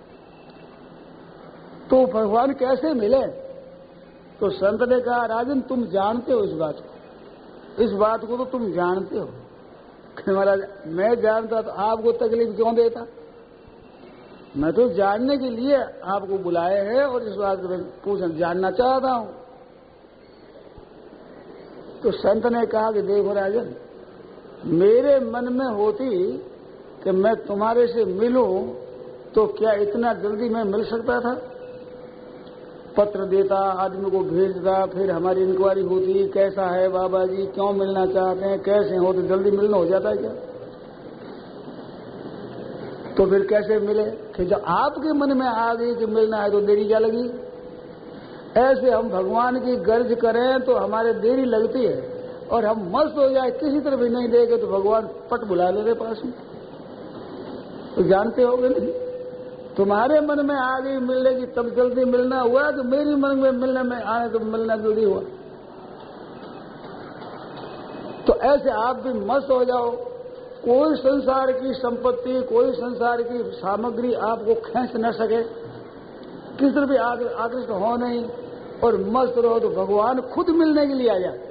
तो भगवान कैसे मिले? तो संत ने कहा राजन तुम जानते हो इस बात को, इस बात को तो तुम जानते हो। महाराज मैं जानता तो आपको तकलीफ क्यों देता? मैं तो जानने के लिए आपको बुलाए हैं और इस बात को पूछना जानना चाहता हूं। तो संत ने कहा कि देखो राजन, मेरे मन में होती कि मैं तुम्हारे से मिलूं तो क्या इतना जल्दी मैं मिल सकता था? पत्र देता, आदमी को भेजता, फिर हमारी इंक्वायरी होती कैसा है बाबा जी, क्यों मिलना चाहते हैं, कैसे हो, तो जल्दी मिलना हो जाता है क्या? तो फिर कैसे मिले? कि जब आपके मन में आ गई कि मिलना है तो देरी क्या लगी? ऐसे हम भगवान की गर्ज करें तो हमारे देरी लगती है, और हम मस्त हो जाए किसी तरफ भी नहीं देखे तो भगवान पट बुला लेते पास में। तो जानते होगे नहीं, तुम्हारे मन में आ गई मिलने की तब जल्दी मिलना हुआ, तो मेरी मन में मिलने में आने तो मिलना जल्दी हुआ। तो ऐसे आप भी मस्त हो जाओ, कोई संसार की संपत्ति, कोई संसार की सामग्री आपको खींच न सके, किस तरफ भी आकृष्ट हो नहीं, और मस्त रहो तो भगवान खुद मिलने के लिए आ जाए।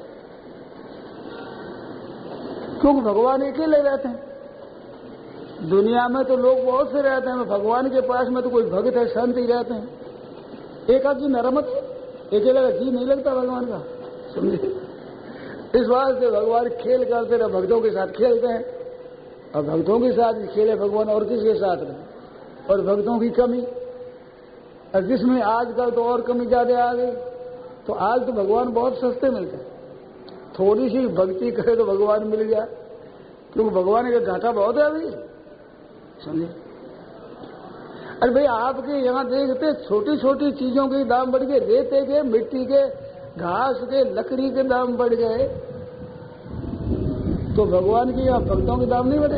क्योंकि भगवान अकेले रहते हैं। दुनिया में तो लोग बहुत से रहते हैं, भगवान के पास में तो कोई भक्त है, संत ही रहते हैं। एकाकी नरमत, अकेले का जी नहीं लगता भगवान का, समझे? इस बात से भगवान खेल करते रहे, भक्तों के साथ खेलते हैं। और भक्तों के साथ खेले भगवान, और किसके साथ नहीं। और भक्तों की कमी, और जिसमें आजकल तो और कमी ज्यादा आ गई। तो आज तो भगवान बहुत सस्ते मिलते हैं, थोड़ी सी भक्ति करे तो भगवान मिल गया, क्योंकि भगवान का घाटा बहुत है अभी, समझे। अरे भाई आपके यहाँ देखते छोटी छोटी चीजों के दाम बढ़ गए, रेते के, मिट्टी के, घास के, लकड़ी के दाम बढ़ गए, तो भगवान के यहाँ भक्तों के दाम नहीं बढ़े।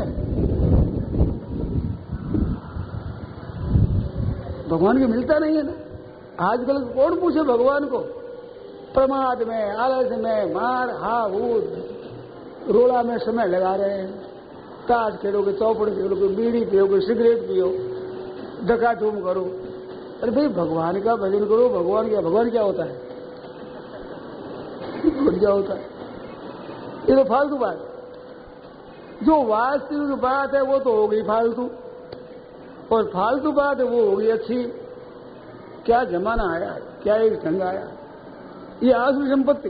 भगवान की मिलता नहीं है ना। आजकल कौन पूछे भगवान को, प्रमाद में, आलस में, मार हाहू रोड़ा में समय लगा रहे हैं। ताश खेलोगे, चौपड़ खेलोगे, बीड़ी पियोगे, सिगरेट पियो, डकाडूम करो। अरे भाई भगवान का भजन करो। भगवान क्या होता है, क्या होता है? ये तो फालतू बात। जो वास्तविक बात है वो तो हो गई फालतू, और फालतू बात है वो हो गई अच्छी। क्या जमाना आया, क्या एक ढंग आया, ये आसुरी संपत्ति।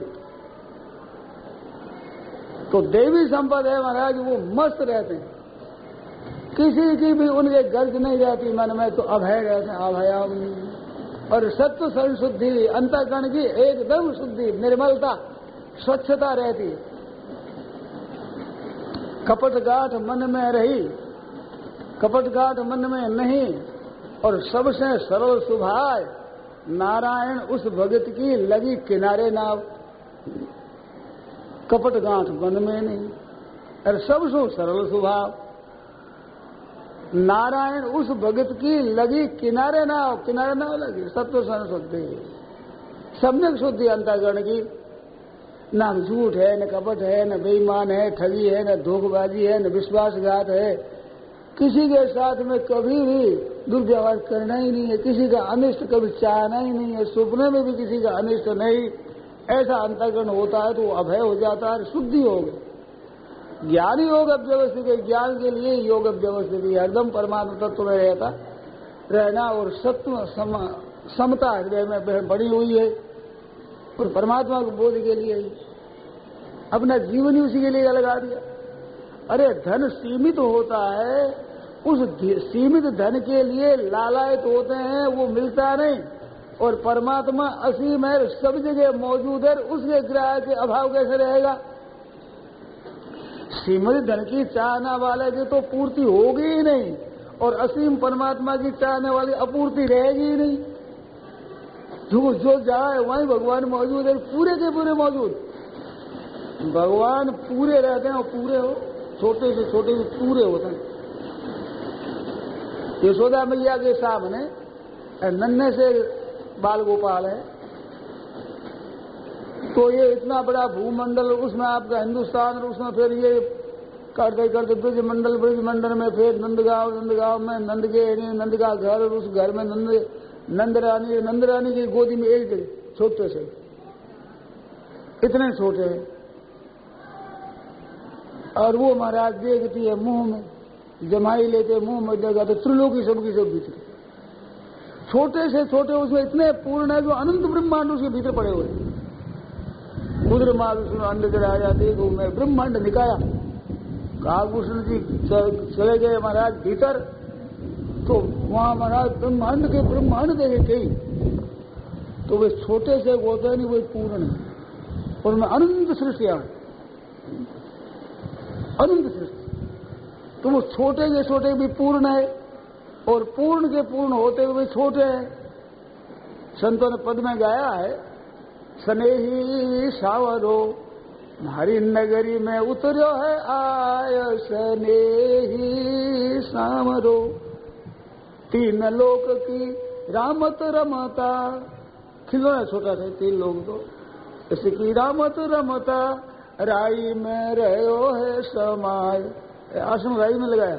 तो देवी संपद है महाराज, वो मस्त रहते हैं, किसी की भी उनके गर्ज नहीं रहती मन में, तो अभय रहते हैं, अभयम। और सत्व संशुद्धि, अंतःकरण की एकदम शुद्धि, निर्मलता, स्वच्छता रहती है। कपट गांठ मन में रही, कपट गांठ मन में नहीं, और सबसे सरल सुभाय, नारायण उस भगत की लगी किनारे नाव। कपट गांठ मन में नहीं, और सबसे सरल स्वभाव, नारायण उस भगत की लगी किनारे नाव। किनारे नाव लगी, सत्व संशुद्धि, सम्यक शुद्धि अंतःकरण की। न झूठ है, न कपट है, न बेईमान है, ठगी है, न धोखेबाजी है, न विश्वासघात है। किसी के साथ में कभी भी दुर्व्यवहार करना ही नहीं है, किसी का अनिष्ट कभी चाहना ही नहीं है, सपने में भी किसी का अनिष्ट नहीं। ऐसा अंतःकरण होता है तो अभय हो जाता है, शुद्धि हो गई। ज्ञानी योग अव्यवस्थित है, ज्ञान के लिए योग अव्यवस्थित है, हरदम परमात्मा तत्व में रहना, और सत्व समता हृदय में बनी हुई है, और परमात्मा को बोध के लिए ही अपना जीवन ही उसी के लिए लगा दिया। अरे धन सीमित होता है, उस सीमित धन के लिए लालायित होते हैं, वो मिलता नहीं। और परमात्मा असीम है, सब जगह मौजूद है, उसके ग्रह के अभाव कैसे रहेगा। सीमित धन की चाहने वाले की तो पूर्ति होगी ही नहीं, और असीम परमात्मा की चाहने वाली अपूर्ति रहेगी ही नहीं। जो जाए वहीं भगवान मौजूद है, पूरे के पूरे मौजूद। भगवान पूरे रहते हैं, और पूरे हो, छोटे से छोटे भी पूरे होते हैं। यशोदा मैया के सामने नन्हे से बाल गोपाल है, तो ये इतना बड़ा भूमंडल, उसमें आपका हिंदुस्तान, और उसमें फिर ये करते करते ब्रिज मंडल में फिर नंदगांव में नंद का घर, और उस घर में नंद रानी की गोदी में एक जगह छोटे से, इतने छोटे हैं। और वो महाराज देखती है मुंह में, जमाई लेते मुंह में देगा तो त्रिलोकी सबकी सब भीतर, छोटे से छोटे, उसमें इतने पूर्ण है जो अनंत ब्रह्मांड उसके भीतर पड़े हुए। रुद्र महाविष्णु अंड राजा देखो मैं ब्रह्मांड निकाया। कालभूषण जी चले गए महाराज भीतर, तो वहां महाराज ब्रह्मांड के ब्रह्मांड देखे कई, तो वे छोटे से होते नहीं, वो पूर्ण है, और उनमें अनंत सृष्टियां, अनंत सृष्टि। तो वो छोटे के छोटे भी पूर्ण है, और पूर्ण के पूर्ण होते हुए भी छोटे हैं। संतों ने पद में गाया है, स्नेही सावरो हरि नगरी में उतरो है आय, स्नेही सावरो तीन लोक की रामत रमता। खिलौना छोटा था, 3 लोग तो इसी की रामत रमता, राई में रहो है समाय। आश्रम राई में लगाया,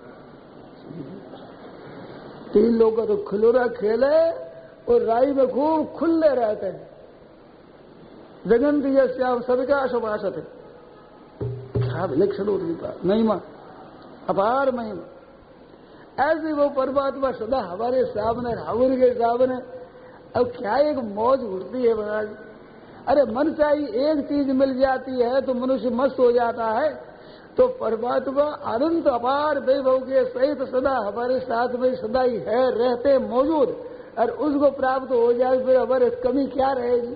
3 लोग का तो खिलौना खेले, और राई में खूब खुले रहते हैं। जगंती श्याम सबका शुभाषत है, क्या विलक्षण महिमा, अपार महिमा। ऐसी वो परमात्मा सदा हमारे सामने, हवन के सामने। अब क्या एक मौज उठती है महाराज। अरे मन चाहिए एक चीज मिल जाती है तो मनुष्य मस्त हो जाता है। तो परमात्मा अनंत अपार वैभव के सहित सदा हमारे साथ में सदा ही है, रहते मौजूद, और उसको प्राप्त हो जाए फिर हमारे कमी क्या रहेगी।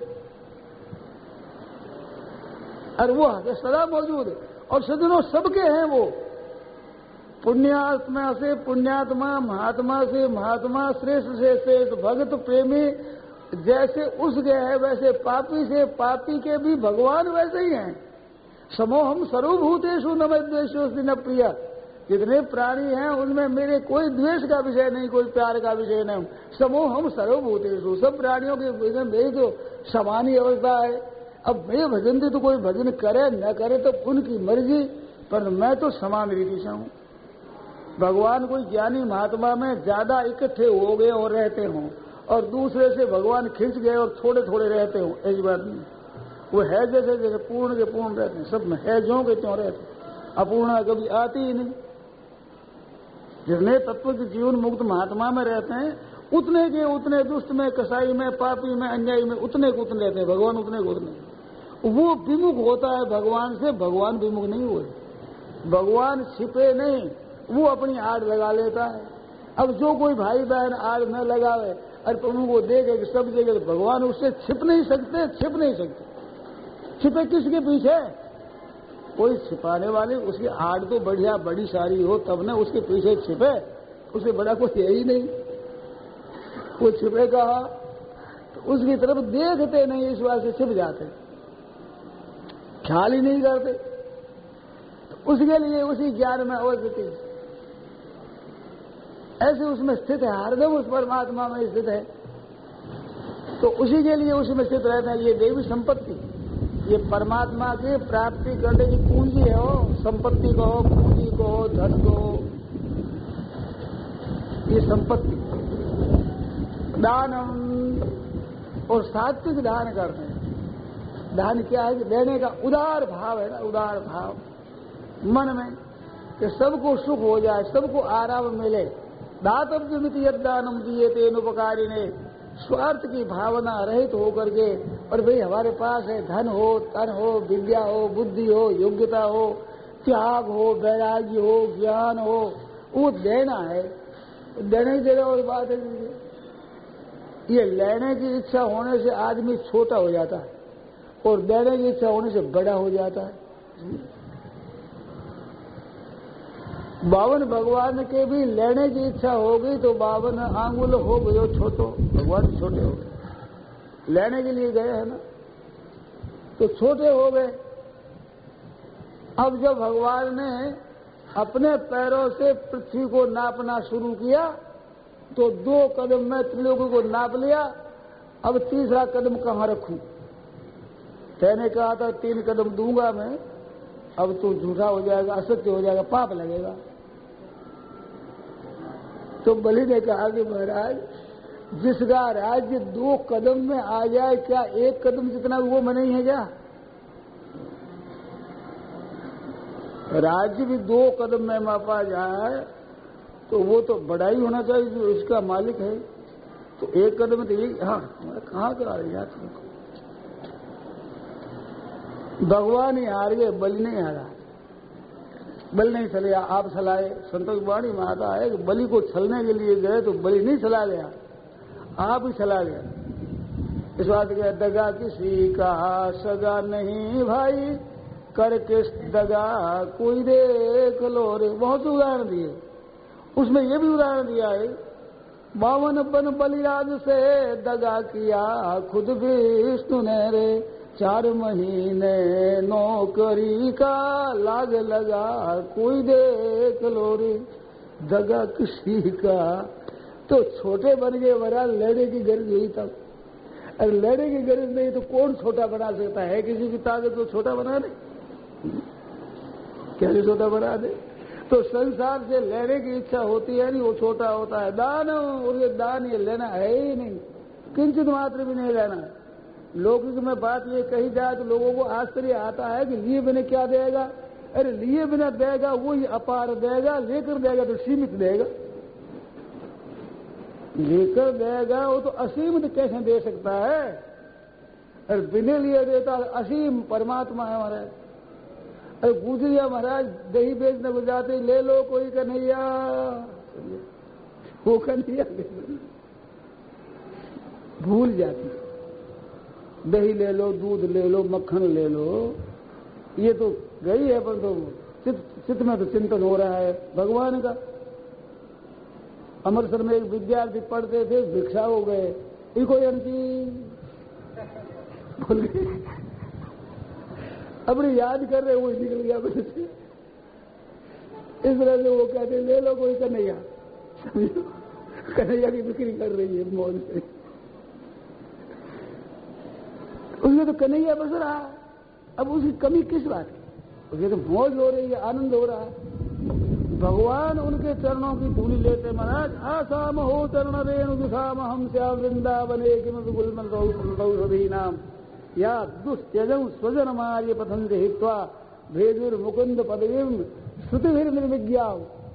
और वो सदा मौजूद है और सदनों सबके हैं। वो पुण्यात्मा से पुण्यात्मा, महात्मा से महात्मा, श्रेष्ठ से श्रेष्ठ, भगत प्रेमी जैसे उसके है वैसे पापी से पापी के भी भगवान वैसे ही हैं। समोहम सर्वभूतेषु न द्वेषोऽस्ति न प्रिय। जितने प्राणी हैं उनमें मेरे कोई द्वेष का विषय नहीं, कोई प्यार का विषय नहीं। समोहम सर्वभूतेषु, सब प्राणियों के भजन मेरी तो समान ही अवस्था है। अब मेरे भजन से तो कोई भजन करे न करे तो उनकी मर्जी, पर मैं तो समान रीति से हूँ। भगवान कोई ज्ञानी महात्मा में ज्यादा इकट्ठे हो गए और रहते हों और दूसरे से भगवान खिंच गए और थोड़े थोड़े रहते हो, ऐसी बात नहीं। वो है जैसे जैसे पूर्ण के पूर्ण रहते हैं, सब में है ज्यों के त्यों रहते, अपूर्णा कभी आती ही नहीं। जितने तत्व के जीवन मुक्त महात्मा में रहते हैं उतने के उतने दुष्ट में, कसाई में, पापी में, अन्यायी में उतने के उतने रहते हैं। भगवान उतने के उतने। वो विमुख होता है भगवान से, भगवान विमुख नहीं हुए। भगवान छिपे नहीं, वो अपनी आड़ लगा लेता है। अब जो कोई भाई बहन आड़ न लगावे और प्रभु को देखे कि सब जगह, तो भगवान उससे छिप नहीं सकते, छिप नहीं सकते। छिपे किसके पीछे? कोई छिपाने वाली उसकी आड़ तो बढ़िया बड़ी सारी हो तब न उसके पीछे छिपे, उससे बड़ा कोई है ही नहीं। वो छिपे कहा तो उसकी तरफ देखते नहीं, इस बात से छिप जाते, ख्याल ही नहीं करते। तो उसके लिए उसी ज्ञान में अवस्थित ऐसे उसमें स्थित है, हरदम उस परमात्मा में स्थित है, तो उसी के लिए उसमें स्थित रहता है। ये देवी संपत्ति, ये परमात्मा की प्राप्ति करने की पूंजी है। हो संपत्ति कहो, पूंजी कहो, धन कहो, ये संपत्ति। दानम, और सात्विक दान करते हैं। दान क्या है? देने का उदार भाव है ना, उदार भाव मन में कि सबको सुख हो जाए, सबको आराम मिले। दातव्यमिति यद्दानम दीयते अनुपकारिणे, स्वार्थ की भावना रहित हो करके, और भाई हमारे पास है धन हो, तन हो, विद्या हो, बुद्धि हो, योग्यता हो, त्याग हो, वैराग्य हो, ज्ञान हो, वो देना है। देना ही देना और बात है। ये लेने की इच्छा होने से आदमी छोटा हो जाता है और देने की इच्छा होने से बड़ा हो जाता है। बावन भगवान के भी लेने की इच्छा हो गई तो 52 आंगुल हो गए छोटो, भगवान छोटे हो गए। लेने के लिए गए है ना, तो छोटे हो गए। अब जब भगवान ने अपने पैरों से पृथ्वी को नापना शुरू किया तो 2 कदम में त्रिलोक को नाप लिया। अब तीसरा कदम कहाँ रखूं? कहने कहा था 3 कदम दूंगा मैं, अब तो झूठा हो जाएगा, असत्य हो जाएगा, पाप लगेगा। तो बलि ने कहा कि महाराज जिसका राज्य 2 कदम में आ जाए, क्या 1 कदम जितना वो में नहीं है क्या? राज्य भी 2 कदम में मापा जाए तो वो तो बड़ा ही होना चाहिए जो इसका मालिक है। तो 1 कदम में तो ये कहाँ करा रहे यार? भगवान ही हार गए, बलि नहीं हारा। बलि नहीं चले, आप चलाए। संतोष वाणी में आता है कि बलि को छलने के लिए गए तो बलि नहीं चला गया, आप ही चला गया। इस बात का दगा किसी का सगा नहीं भाई, कर किस दगा कोई देख लो रे। बहुत उदाहरण दिए, उसमें ये भी उदाहरण दिया है 52 बन बलिराज से दगा किया खुद विष्णु ने रे। 4 महीने नौकरी का लाग लगा कोई देख लो रे। दगा किसी का तो छोटे बन गए, वरा लड़े की गरज हुई तब। अगर लड़े की गरज नहीं तो कौन छोटा बना सकता है? किसी की ताकत को छोटा बना दे, कैसे छोटा बना दे? तो संसार से लेने की इच्छा होती है नहीं, वो छोटा होता है। दान, और ये दान ये लेना है ही नहीं, किंचित मात्र भी नहीं लेना। लौकिक में बात ये कही जाए तो लोगों को आश्चर्य आता है कि लिए बिना क्या देगा? अरे लिए बिना देगा वो ही अपार देगा, लेकर देगा तो सीमित देगा। लेकर देगा वो तो असीमित कैसे दे सकता है? अरे बिना लिए देता असीम परमात्मा है हमारा। अरे गुजरिया महाराज दही बेचने को जाते ले लो कोई कन्हैया, वो कन्हैया भूल जाती। दही ले लो, दूध ले लो, मक्खन ले लो, ये तो गई है, पर तो चित्त में तो चिंतन हो रहा है भगवान का। अमृतसर में एक विद्यार्थी पढ़ते थे, भिक्षा हो गए, इनको अंति भूल गए, अपनी याद कर रहे, वो निकल गया बस से। इस तरह से वो कहते ले लो कोई कन्हैया, समझो कन्हैया की बिक्री कर रही है मौज से, उसमें तो कन्हैया बस रहा। अब उसकी कमी किस बात की, उसकी तो मौज हो रही है, आनंद हो रहा है। भगवान उनके चरणों की धूली लेते महाराज। आसाम हो चरण रेणु दुषाम हम श्या वृंदावने किमपि गुलमलौषधी नाम या दुस्त्यजं स्वजन मार्य पथंति हित्वा भेदुर मुकुंद पदवीम श्रुतिभिर निर्विज्ञा।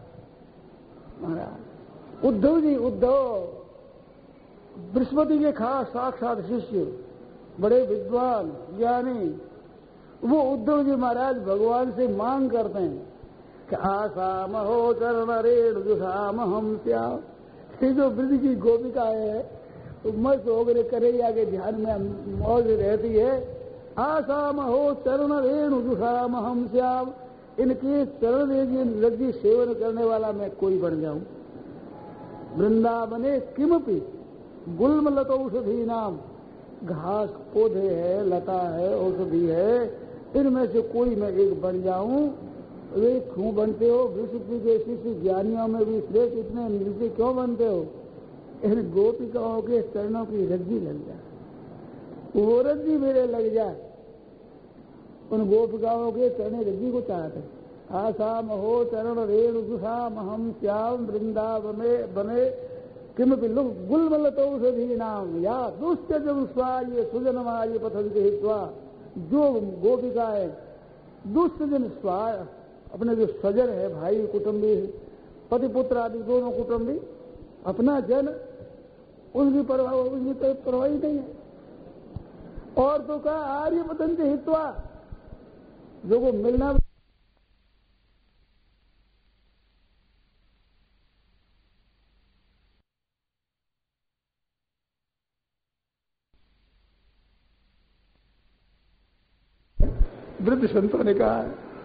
महाराज उद्धव जी, उद्धव बृहस्पति के खास साक्षात शिष्य, बड़े विद्वान ज्ञानी, वो उद्धव जी महाराज भगवान से मांग करते हैं कि आसाम हो चरण रेणु दुषाम हम श्या। जो ब्रज की गोपिका है तो मस्त होकर कन्हैया के ध्यान में मौज रहती है। आसाम हो चरण रेणु दुषाम हम श्याम, इनके चरण लग्गी सेवन करने वाला मैं कोई बन जाऊं। वृंदावने किमपि गुल्म लतौषधी नाम, घास पौधे है, लता है, औषधि है, इनमें से कोई मैं एक बन जाऊं। वे क्यों बनते हो? विशुद्धि के शिष्य ज्ञानियों में भी श्रेष्ठ इतने नीचे क्यों बनते हो? इन गोपिकाओं के चरणों की रज्जी लग जाए, वो रज्जी मेरे लग जाए। उन गोपिकाओं के चरण रज्जी को चाहते। आसाम हो चरण रेणु दुषाम हम श्याम वृंदावने बने किमपि गुल्मलतौषधी नाम या दुस्त्यजं स्वार्य सुजनमार्य पथंति हित्वा। जो गोपिकाएं दुस्त्यजन स्वार्य, अपने जो स्वजन है, भाई कुटुंबी, पति पुत्र आदि दोनों कुटुंबी, अपना जन, उनकी परवाह ही नहीं है। और तो कहा आर्य पतंति हित्वा, जो को मिलना वृद्ध संतों ने कहा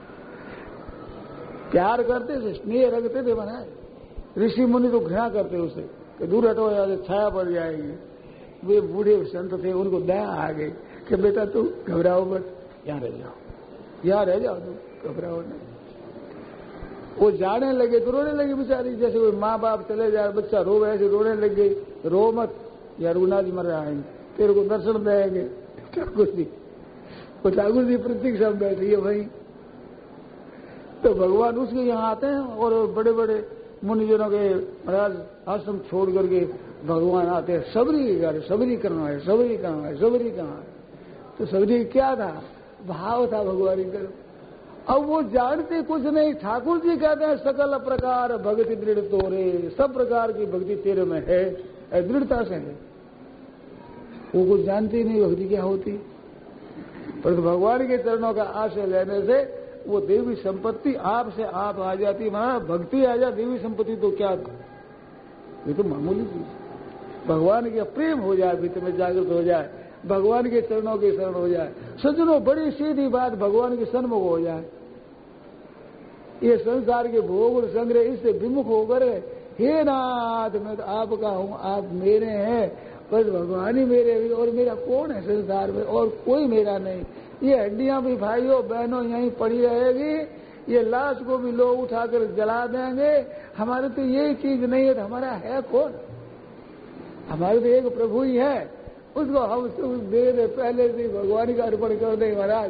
प्यार करते थे, स्नेह रखते थे महाराज। ऋषि मुनि तो घृणा करते उसे कि दूर हटो या छाया पड़ जाएगी। वे बूढ़े संत थे, उनको दया आ गई कि बेटा तू घबराओ मत, यहाँ रह जाओ, यहाँ रह जाओ, तुम घबराओ नहीं। वो जाने लगे तो रोने लगी बेचारी, जैसे कोई माँ बाप चले जाए, बच्चा रो, ऐसे रोने लग गई। रो मत, या रूना जी मर आएंगे, तेरे को दर्शन देंगे। ठाकुर जी, वो ठाकुर जी प्रतीक्षा में बैठी है भाई। तो भगवान उसके यहाँ आते हैं और बड़े बड़े मुनिजनों के महाराज आश्रम छोड़ करके भगवान आते हैं। सबरी के घर, सबरी करना है, सबरी कहाँ है, सबरी कहाँ है। तो सबरी क्या था? भाव था भगवान की तरफ। अब वो जानते कुछ नहीं। ठाकुर जी कहते हैं सकल प्रकार भक्ति दृढ़ तोरे, सब प्रकार की भक्ति तेरे में है, दृढ़ता से है। वो कुछ जानते ही नहीं भक्ति क्या होती, पर भगवान के चरणों का आश्रय लेने से वो देवी संपत्ति आप से आप आ जाती। महाराज भक्ति आ जाए, देवी संपत्ति तो क्या, ये तो मामूली चीज। भगवान के प्रेम हो जाए, भीतर में जागृत हो जाए, भगवान के चरणों के शरण हो जाए। सज्जनों, बड़ी सीधी बात, भगवान के सन्मुख हो जाए। ये संसार के भोग और संग्रह इससे विमुख होकर, हे नाथ मैं तो आपका हूं, आप मेरे हैं, बस भगवान ही मेरे भी, और मेरा कौन है संसार में, और कोई मेरा नहीं। ये हड्डियां भी भाइयों बहनों यहीं पड़ी रहेगी, ये लाश को भी लोग उठाकर जला देंगे। हमारे तो यही चीज नहीं है, तो हमारा है कौन? हमारे तो एक प्रभु ही है, उसको हम दे दे, पहले से भगवान का अर्पण कर दे। महाराज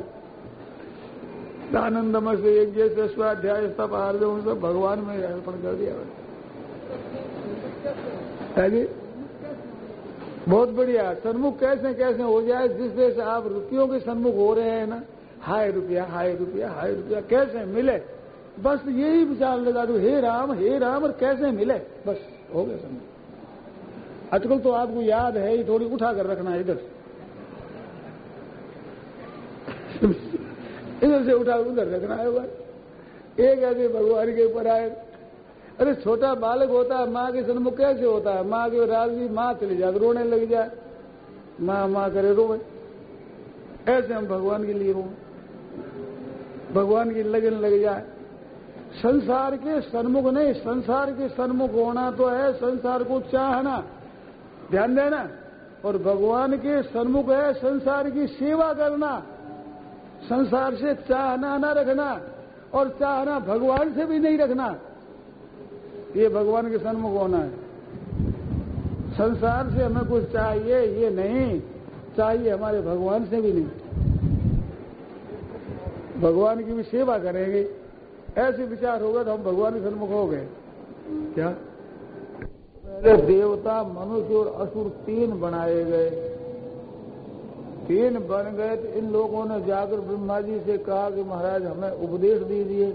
आनंदम से एक जैसे स्वाध्याय सब आर्जों सब भगवान में अर्पण कर दिया। बहुत बढ़िया। सन्मुख कैसे कैसे हो जाए, जिससे से आप रुपयों के सन्मुख हो रहे हैं ना, हाय रुपया, हाय रुपया, हाय रुपया, कैसे मिले, बस यही विचार लगा दो, हे राम और कैसे मिले, बस हो गया सन्मुख। आजकल तो आपको याद है, थोड़ी उठा कर रखना है इधर। इधर से उठा उधर रखना है बस। एक ऐसे भगवान के ऊपर आए। अरे छोटा बालक होता है, माँ के सन्मुख कैसे होता है? माँ के राजी माँ चली जाए, रोने लग जाए, माँ माँ करे रोए। ऐसे हम भगवान के लिए रोए, भगवान की लगन लग जाए। संसार के सन्मुख नहीं, संसार के सन्मुख होना तो है संसार को चाहना, ध्यान देना। और भगवान के सन्मुख है संसार की सेवा करना, संसार से चाहना न रखना, और चाहना भगवान से भी नहीं रखना। ये भगवान के सन्मुख होना है। संसार से हमें कुछ चाहिए ये नहीं, चाहिए हमारे भगवान से भी नहीं। भगवान की भी सेवा करेंगे, ऐसे विचार होगा तो हम भगवान के सन्मुख हो गए। क्या पहले देवता, मनुष्य और असुर 3 बनाए गए। 3 बन गए तो इन लोगों ने जाकर ब्रह्मा जी से कहा कि महाराज हमें उपदेश दीजिए।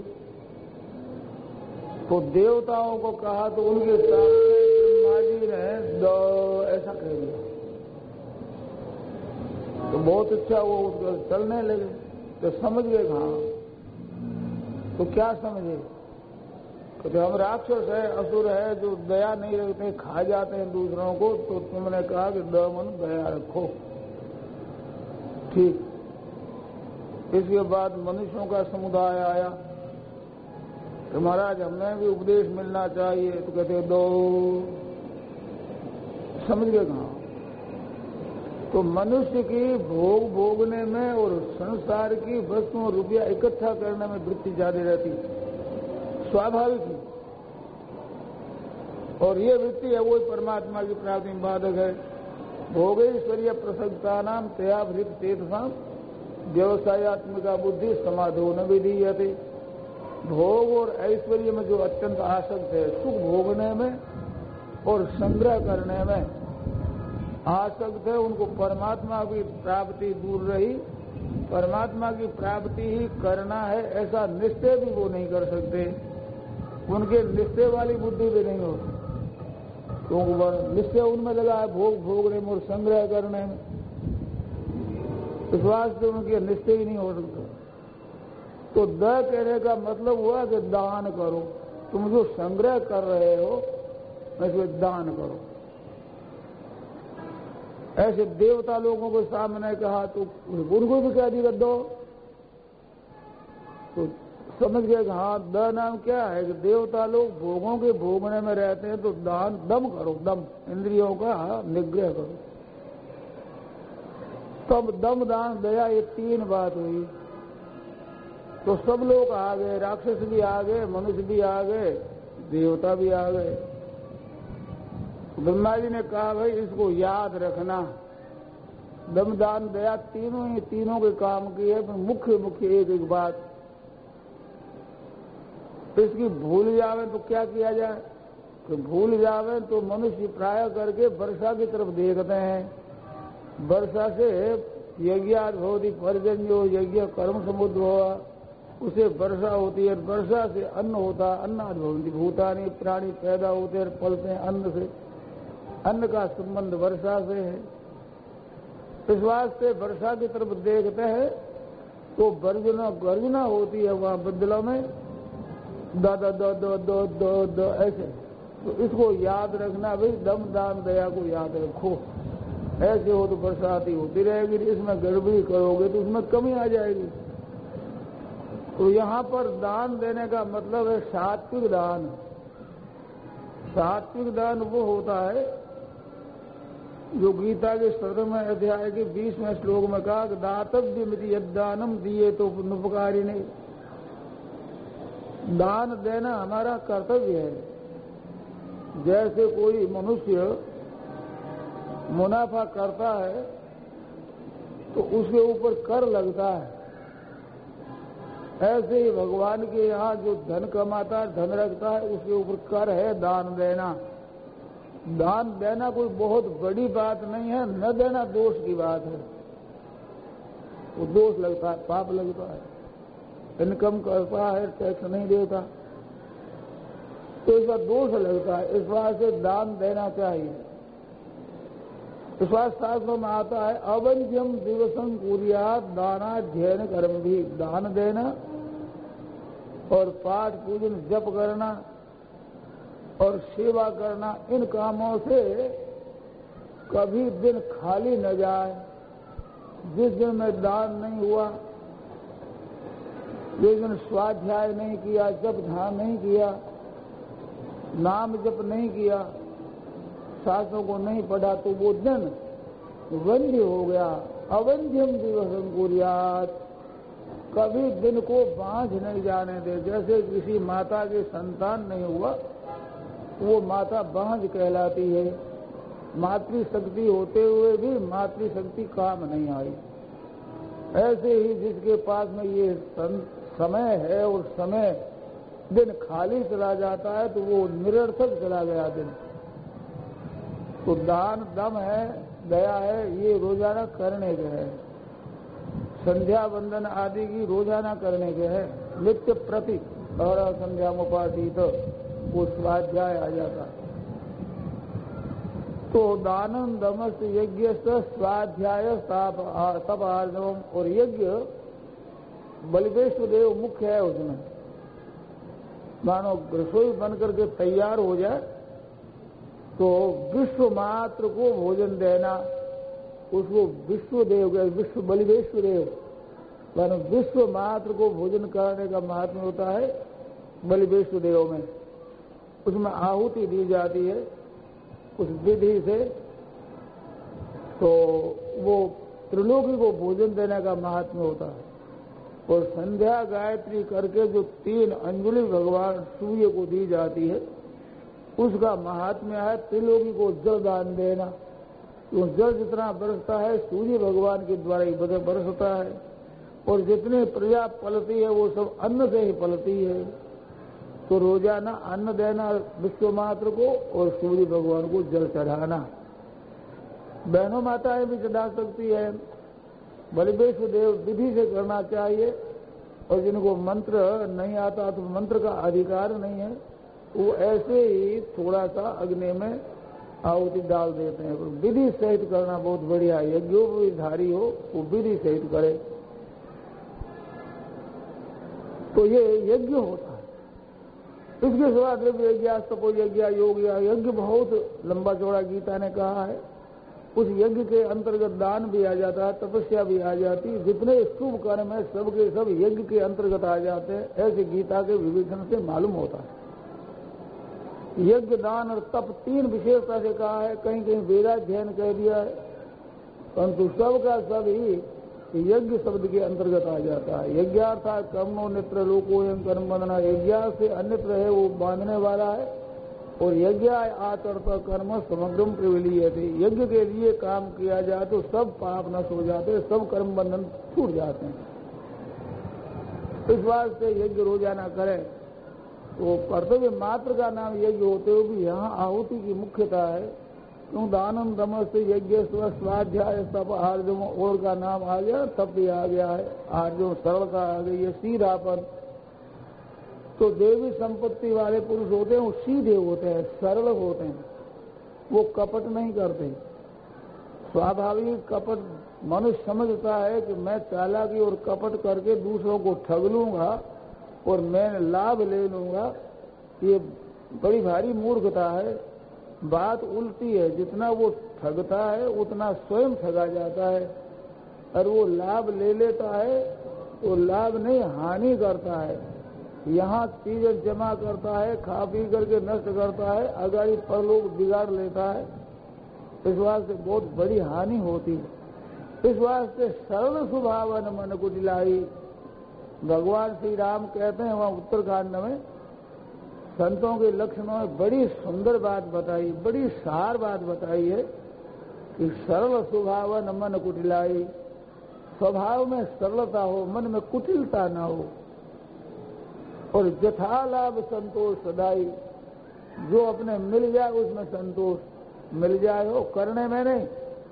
तो देवताओं को कहा तो उनके सामने ब्रह्मा जी ने दो ऐसा कह दिया। तो बहुत अच्छा वो चलने लगे। तो समझ गए हाँ। तो क्या समझे? तो हम राक्षस है, असुर है, जो दया नहीं रखते, खा जाते हैं दूसरों को। तो तुमने कहा कि मन दया रखो, ठीक। इसके बाद मनुष्यों का समुदाय आया तो महाराज हमें भी उपदेश मिलना चाहिए। तो कहते दो, समझ गए कहाँ? तो मनुष्य की भोग भोगने में और संसार की वस्तुओं रुपया इकट्ठा करने में वृत्ति ज्यादा रहती, स्वाभाविक है। और ये वृत्ति है वो परमात्मा की प्राप्ति में बाधक है। भोगेश्वर्य प्रसक्ता नाम तयाभृत चेतसाम व्यवसायत्मिका बुद्धि समाधो न विधीयते। भोग और ऐश्वर्य में जो अत्यंत आसक्त है, सुख भोगने में और संग्रह करने में आसक्त है, उनको परमात्मा की प्राप्ति दूर रही। परमात्मा की प्राप्ति ही करना है ऐसा निश्चय भी वो नहीं कर सकते। उनके निश्चय वाली बुद्धि भी नहीं होती, क्योंकि निश्चय उनमें लगा है भोग भोगने में और संग्रह करने में। इस वास्ते उनके निश्चय ही नहीं हो सकता। तो द कहने का मतलब हुआ कि दान करो। तुम जो संग्रह कर रहे हो उसमें दान करो। ऐसे देवता लोगों को सामने कहा तो उनको भी कह दिया दो। तो समझ गए कि हाँ द नाम क्या है कि देवता लोग भोगों के भोगने में रहते हैं, तो दान दम करो, दम इंद्रियों का निग्रह करो। तब दम दान दया ये 3 बात हुई। तो सब लोग आ गए, राक्षस भी आ गए, मनुष्य भी आ गए, देवता भी आ गए। ब्रह्मा जी ने कहा भाई इसको याद रखना, दम दान दया तीनों के काम की है, पर मुख्य एक बात, तो इसकी भूल जावे तो क्या किया जाए? तो भूल जावे तो मनुष्य प्राय करके वर्षा की तरफ देखते हैं। वर्षा से यज्ञाद भवति पर्जन्यो, यज्ञ कर्म समुद्र हुआ, उसे वर्षा होती है। वर्षा से अन्न होता, अन्नाद भवन्ति भूतानि, प्राणी पैदा होते हैं, पलते हैं अन्न से। अन्न का संबंध वर्षा से है। इस वास्ते वर्षा की तरफ देखते हैं तो गर्जना होती है वहां बदलों में, द द द द द द द ऐसे। तो इसको याद रखना भाई, दम दान दया को याद रखो। ऐसे हो तो बरसाती होती रहेगी। इसमें गड़बड़ी करोगे तो उसमें कमी आ जाएगी। तो यहाँ पर दान देने का मतलब है सात्विक दान। सात्विक दान वो होता है जो गीता के 17वें अध्याय के 20वें श्लोक में कहा कि दातव्यमिति यद्दानम दिए तो उपकारी नहीं। दान देना हमारा कर्तव्य है। जैसे कोई मनुष्य मुनाफा करता है तो उसके ऊपर कर लगता है, ऐसे ही भगवान के यहाँ जो धन कमाता है, धन रखता है, उसके ऊपर कर है दान देना। दान देना कोई बहुत बड़ी बात नहीं है, न देना दोष की बात है। वो दोष लगता है, पाप लगता है। इनकम करता है, टैक्स नहीं देता तो इसका दोष लगता है। इस बात से दान देना चाहिए। विश्वास शास्त्रों में आता है अवंध्यम दिवसं कुर्यात् दानाध्ययन कर्म भी, दान देना और पाठ पूजन जप करना और सेवा करना, इन कामों से कभी दिन खाली न जाए। जिस दिन में दान नहीं हुआ, जिस दिन स्वाध्याय नहीं किया, जप ध्यान नहीं किया, नाम जप नहीं किया, शास्त्रों को नहीं पढ़ा, तो वो दिन वंध्य हो गया। अवंध्यम दिवसं कुर्यात्, कभी दिन को बांझ नहीं जाने दे। जैसे किसी माता के संतान नहीं हुआ, वो माता बांझ कहलाती है। मातृशक्ति होते हुए भी मातृशक्ति काम नहीं आई। ऐसे ही जिसके पास में ये समय है और समय दिन खाली चला जाता है, तो वो निरर्थक चला गया दिन। तो दान दम है, दया है, ये रोजाना करने के है। संध्या वंदन आदि की रोजाना करने के है। नित्य प्रति और संध्या मुपाठी तो वो स्वाध्याय आ जाता। तो दानम दमस यज्ञ स्वाध्याय तप आर्जवम, और यज्ञ बलिवेश्वर देव मुख्य है उसमें। मानो रसोई बन करके तैयार हो जाए तो विश्व मात्र को भोजन देना, उसको विश्व देव गए, विश्व बलिवेश्वर देव, मानो विश्व मात्र को भोजन कराने का महात्म्य होता है बलिवेश्वर देव में। उसमें आहुति दी जाती है उस विधि से, तो वो त्रिलोकी को भोजन देने का महात्म्य होता है। और संध्या गायत्री करके जो 3 अंजलि भगवान सूर्य को दी जाती है, उसका महात्म्य है त्रिलोकी को जल दान देना। तो जल जितना बरसता है सूर्य भगवान के द्वारा ही बरसता है, और जितनी प्रजा पलती है वो सब अन्न से ही पलती है। तो रोजाना अन्न देना विश्व मात्र को और सूर्य भगवान को जल चढ़ाना। बहनों माताएं भी चढ़ा सकती है। बलिवेश्वर देव विधि से करना चाहिए, और जिनको मंत्र नहीं आता तो मंत्र का अधिकार नहीं है, वो ऐसे ही थोड़ा सा अग्नि में आहुति डाल देते हैं। विधि सहित करना बहुत बढ़िया है। यज्ञोपवीतधारी हो वो विधि सहित करे, तो ये यज्ञ होता है। इसके सिवा द्रव्य यज्ञ, तपो यज्ञ, योग यज्ञ बहुत लंबा चौड़ा गीता ने कहा है। उस यज्ञ के अंतर्गत दान भी आ जाता है, तपस्या भी आ जाती है। जितने शुभ कर्म है सब के सब यज्ञ के अंतर्गत आ जाते हैं, ऐसे गीता के विवेचन से मालूम होता है। यज्ञ, दान और तप 3 विशेषता से कहा है। कहीं कहीं वेदाध्ययन कह दिया है, परंतु सबका सब ही यज्ञ शब्द के अंतर्गत आ जाता है। यज्ञार्थात् कर्मो नित्र लोकोयं कर्म बंधना, यज्ञ से अन्यत्र है वो बांधने वाला है, और यज्ञ आचरता कर्म समग्रम प्रविलीयते, यज्ञ के लिए काम किया जाए तो सब पाप नष्ट हो जाते, सब कर्म बंधन छूट जाते हैं। इस बात से यज्ञ रोजाना करें। तो कर्तव्य मात्र का नाम यज्ञ होते हुए भी यहाँ आहुति की मुख्यता है। क्यों? दानम दमस यज्ञ स्वाध्याय तप आर्जव, और का नाम आ गया, तप भी आ गया है, आर्जव सरलता आ गई है, सीधापन। तो देवी संपत्ति वाले पुरुष होते हैं वो सीधे होते हैं, सरल होते हैं, वो कपट नहीं करते। स्वाभाविक कपट मनुष्य समझता है कि मैं चालाकी और कपट करके दूसरों को ठग लूंगा और मैं लाभ ले लूंगा, ये बड़ी भारी मूर्खता है। बात उल्टी है, जितना वो ठगता है उतना स्वयं ठगा जाता है, और वो लाभ ले लेता है तो लाभ नहीं हानि करता है। यहाँ चीजें जमा करता है, खा पी करके नष्ट करता है, अगाड़ी पर लोग बिगाड़ लेता है। इस वास्ते बहुत बड़ी हानि होती है। इस वास्ते सरल स्वभावन मन कुटिलाई, भगवान श्री राम कहते हैं वहाँ उत्तरकांड में, संतों के लक्षणों में बड़ी सुंदर बात बताई, बड़ी सार बात बताई है कि सरल स्वभावन मन कुटिलाई, स्वभाव में सरलता हो, मन में कुटिलता न हो, और यथा लाभ संतोष सदाई, जो अपने मिल जाए उसमें संतोष मिल जाए हो, करने में नहीं।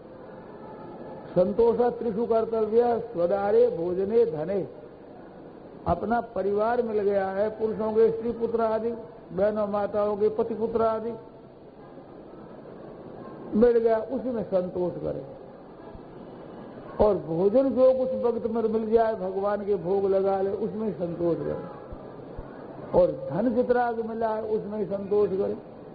संतोष त्रिषु कर्तव्य स्वदारे भोजने धने, अपना परिवार मिल गया है, पुरुषों के स्त्री पुत्र आदि, बहनों माताओं के पति पुत्र आदि, मिल गया उसी में संतोष करे। और भोजन जो कुछ वक्त में मिल जाए भगवान के भोग लगा ले उसमें संतोष करे। और धन जितना मिला है उसमें ही संतोष करे।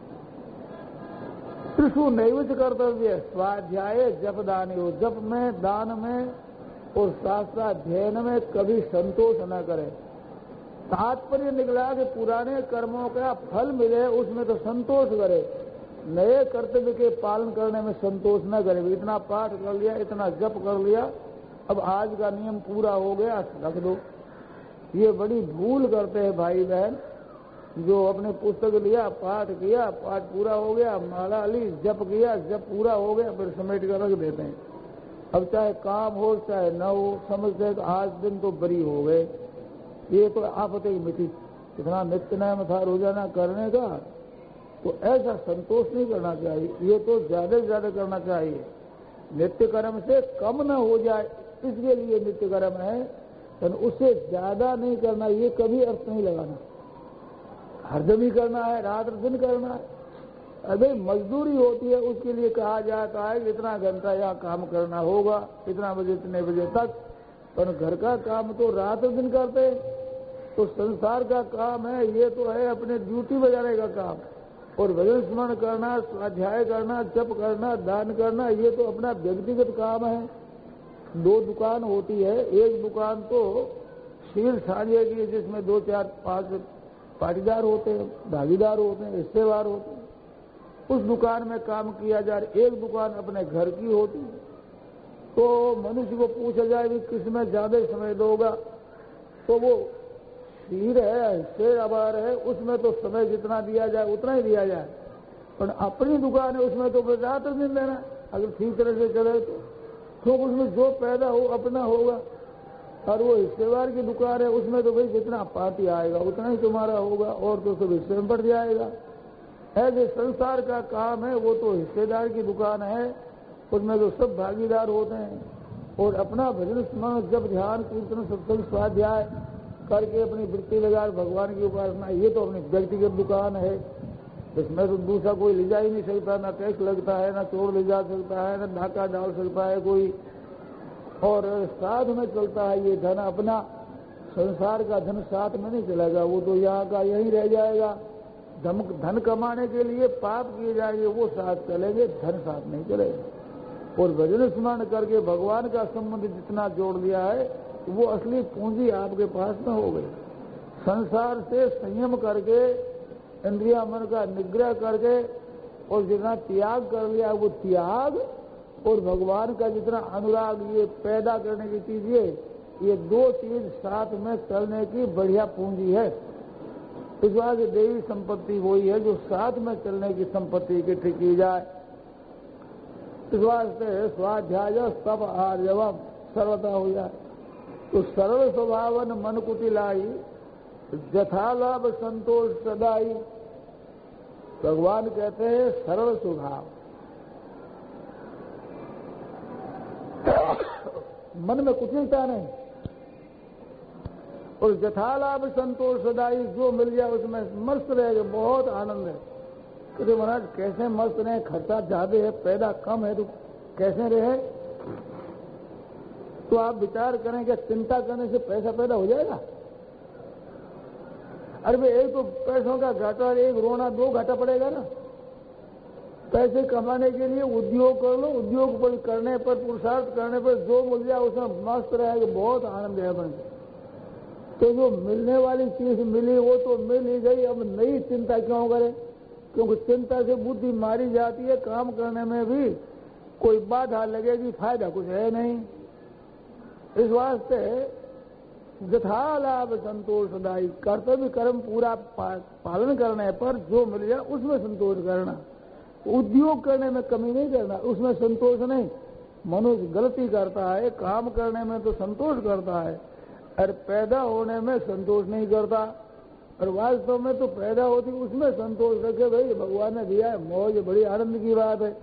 त्रिषु नैवेद्य कर्तव्य स्वाध्याय जप दानी हो, जप में दान में और शास्त्राध्ययन में कभी संतोष न करे। तात्पर्य निकला कि पुराने कर्मों का फल मिले उसमें तो संतोष करे, नए कर्तव्य के पालन करने में संतोष न करे। इतना पाठ कर लिया, इतना जप कर लिया, अब आज का नियम पूरा हो गया रख दो। ये बड़ी भूल करते हैं भाई बहन, जो अपने पुस्तक लिया, पाठ किया, पाठ पूरा हो गया, माला ली, जप किया, जप पूरा हो गया, फिर समेट कर रख देते हैं। अब चाहे काम हो चाहे न हो, समझते हैं आज दिन तो बरी हो गए, ये तो आफत ही मिटी। इतना नित्य नियम था रोजाना करने का, तो ऐसा संतोष नहीं करना चाहिए, ये तो ज्यादा से ज्यादा करना चाहिए। नित्य कर्म से कम न हो जाए इसके लिए नित्य कर्म है, तो उससे ज्यादा नहीं करना, ये कभी अर्थ नहीं लगाना। हरदम ही करना है, रात दिन करना है। अरे मजदूरी होती है उसके लिए कहा जाता है कि इतना घंटा यहाँ काम करना होगा, इतना बजे इतने बजे तक, पर घर का काम तो रात दिन करते। तो संसार का काम है, ये तो है अपने ड्यूटी बजाने का काम। और भजन स्मरण करना, स्वाध्याय करना, जप करना, दान करना, ये तो अपना व्यक्तिगत काम है। दो दुकान होती है, एक दुकान तो शील साझे की जिसमें 2 4 5 पाटीदार होते हैं, भागीदार होते हैं, हिस्सेदार होते हैं, उस दुकान में काम किया जा रहा। एक दुकान अपने घर की होती है। तो मनुष्य को पूछा जाए कि किसमें ज्यादा समय दोगा, तो वो शीर है, हिस्सेदार है, उसमें तो समय जितना दिया जाए उतना ही दिया जाए। पर अपनी दुकान है उसमें तो रात दिन देना, अगर ठीक तरह से चले तो उसमें जो पैदा हो अपना होगा। और वो हिस्सेदार की दुकान है उसमें तो भाई जितना पार्टी आएगा उतना ही तुम्हारा होगा, और तो सब हिस्से में बढ़ जाएगा। ऐसे संसार का काम है, वो तो हिस्सेदार की दुकान है, उसमें तो सब भागीदार होते हैं। और अपना भजन स्मरण जब ध्यान कीर्तन सत्संग स्वाध्याय करके अपनी वृत्ति लगा भगवान की उपासना, ये तो अपनी व्यक्तिगत दुकान है। इसमें तो दूसरा कोई ले जा ही नहीं सकता, ना टैक्स लगता है, ना चोर ले जा सकता है, ना डाका डाल सकता है कोई। और साथ में चलता है ये धन अपना, संसार का धन साथ में नहीं चलेगा, वो तो यहाँ का यहीं रह जाएगा। धन कमाने के लिए पाप किए जाएंगे वो साथ चलेंगे, धन साथ नहीं चलेगा। और भजन स्मरण करके भगवान का संबंध जितना जोड़ दिया है वो असली पूंजी आपके पास में हो गई। संसार से संयम करके, इंद्रिया मन का निग्रह करके और जितना त्याग कर लिया वो त्याग, और भगवान का जितना अनुराग ये पैदा करने की चीज ये 2 चीज साथ में चलने की बढ़िया पूंजी है। इस बात की देवी संपत्ति वही है जो साथ में चलने की संपत्ति इकट्ठी की जाए। इस वास्ते स्वाध्याय सब आर्जवम सर्वता हो जाए। तो सरल स्वभावन मन कुटिलाई, जथालाभ संतोष सदाई। भगवान कहते हैं सरल स्वभाव, मन में कुटिलता नहीं, और जथालाभ संतोष सदाई, जो मिल जाए उसमें मस्त रहेगा, बहुत आनंद है। कहते महाराज कैसे मस्त रहे, खर्चा ज्यादा है, पैदा कम है, तो कैसे रहे? तो आप विचार करें कि चिंता करने से पैसा पैदा हो जाएगा? अरे भाई एक तो पैसों का घाटा, एक रोना, 2 घाटा पड़ेगा ना। पैसे कमाने के लिए उद्योग कर लो, उद्योग पर करने पर, पुरुषार्थ करने पर जो मिल जाए उसमें मस्त रहेगा, बहुत आनंद है बन। तो जो मिलने वाली चीज मिली वो तो मिल ही गई, अब नई चिंता क्यों करें? क्योंकि चिंता से बुद्धि मारी जाती है, काम करने में भी कोई बाधा लगेगी, फायदा कुछ है नहीं। इस वास्ते यथालाभ संतोष सदाई, कर्तव्य कर्म पूरा पालन करने पर जो मिल जाए उसमें संतोष करना, उद्योग करने में कमी नहीं करना, उसमें संतोष नहीं। मनुष्य गलती करता है, काम करने में तो संतोष करता है, और पैदा होने में संतोष नहीं करता। और वास्तव में तो पैदा होती उसमें संतोष रखे, भाई भगवान ने दिया है, मौज, बड़ी आनंद की बात है।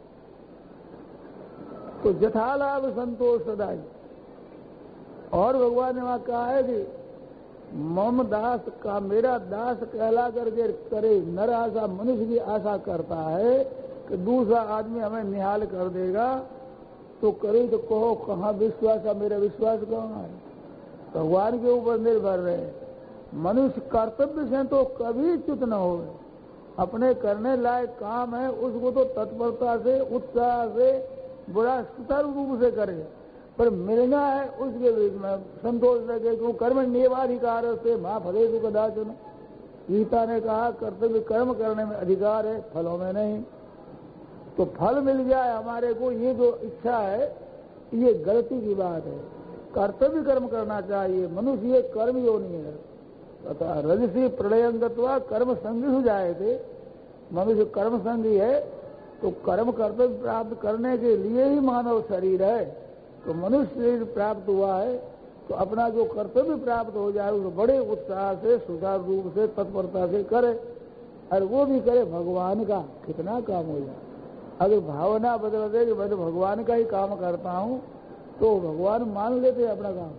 तो यथालाभ संतोष सदाई। और भगवान ने वहां कहा है कि मम दास का, मेरा दास कहला करके करे नर आशा, मनुष्य की आशा करता है कि दूसरा आदमी हमें निहाल कर देगा तो करे तो कहो कहाँ विश्वास है, मेरा विश्वास कहाँ है। भगवान के ऊपर निर्भर रहे। मनुष्य कर्तव्य से तो कभी च्युत न हो। अपने करने लायक काम है उसको तो तत्परता से, उत्साह से, बड़ा सुचारू रूप से करे, पर मिलना है उसके बीच में संतोष लगे। क्यों कर्म नियमाधिकार से माँ फले तू कदाचन। गीता ने कहा कर्तव्य कर्म करने में अधिकार है, फलों में नहीं। तो फल मिल जाए हमारे को, ये जो इच्छा है ये गलती की बात है। कर्तव्य कर्म करना चाहिए। मनुष्य ये कर्म योनि है तथा रजसी प्रलयंगत्वा कर्म संगी हो जाए थे। मनुष्य कर्म संगी है तो कर्म कर्तव्य प्राप्त करने के लिए ही मानव शरीर है। तो मनुष्य शरीर प्राप्त हुआ है तो अपना जो कर्तव्य प्राप्त हो जाए उसको बड़े उत्साह से, सुचारू रूप से, तत्परता से करे, और वो भी करे भगवान का। कितना काम हो जाए। अगर भावना बदल दे कि मैं तो भगवान का ही काम करता हूँ तो भगवान मान लेते हैं अपना काम।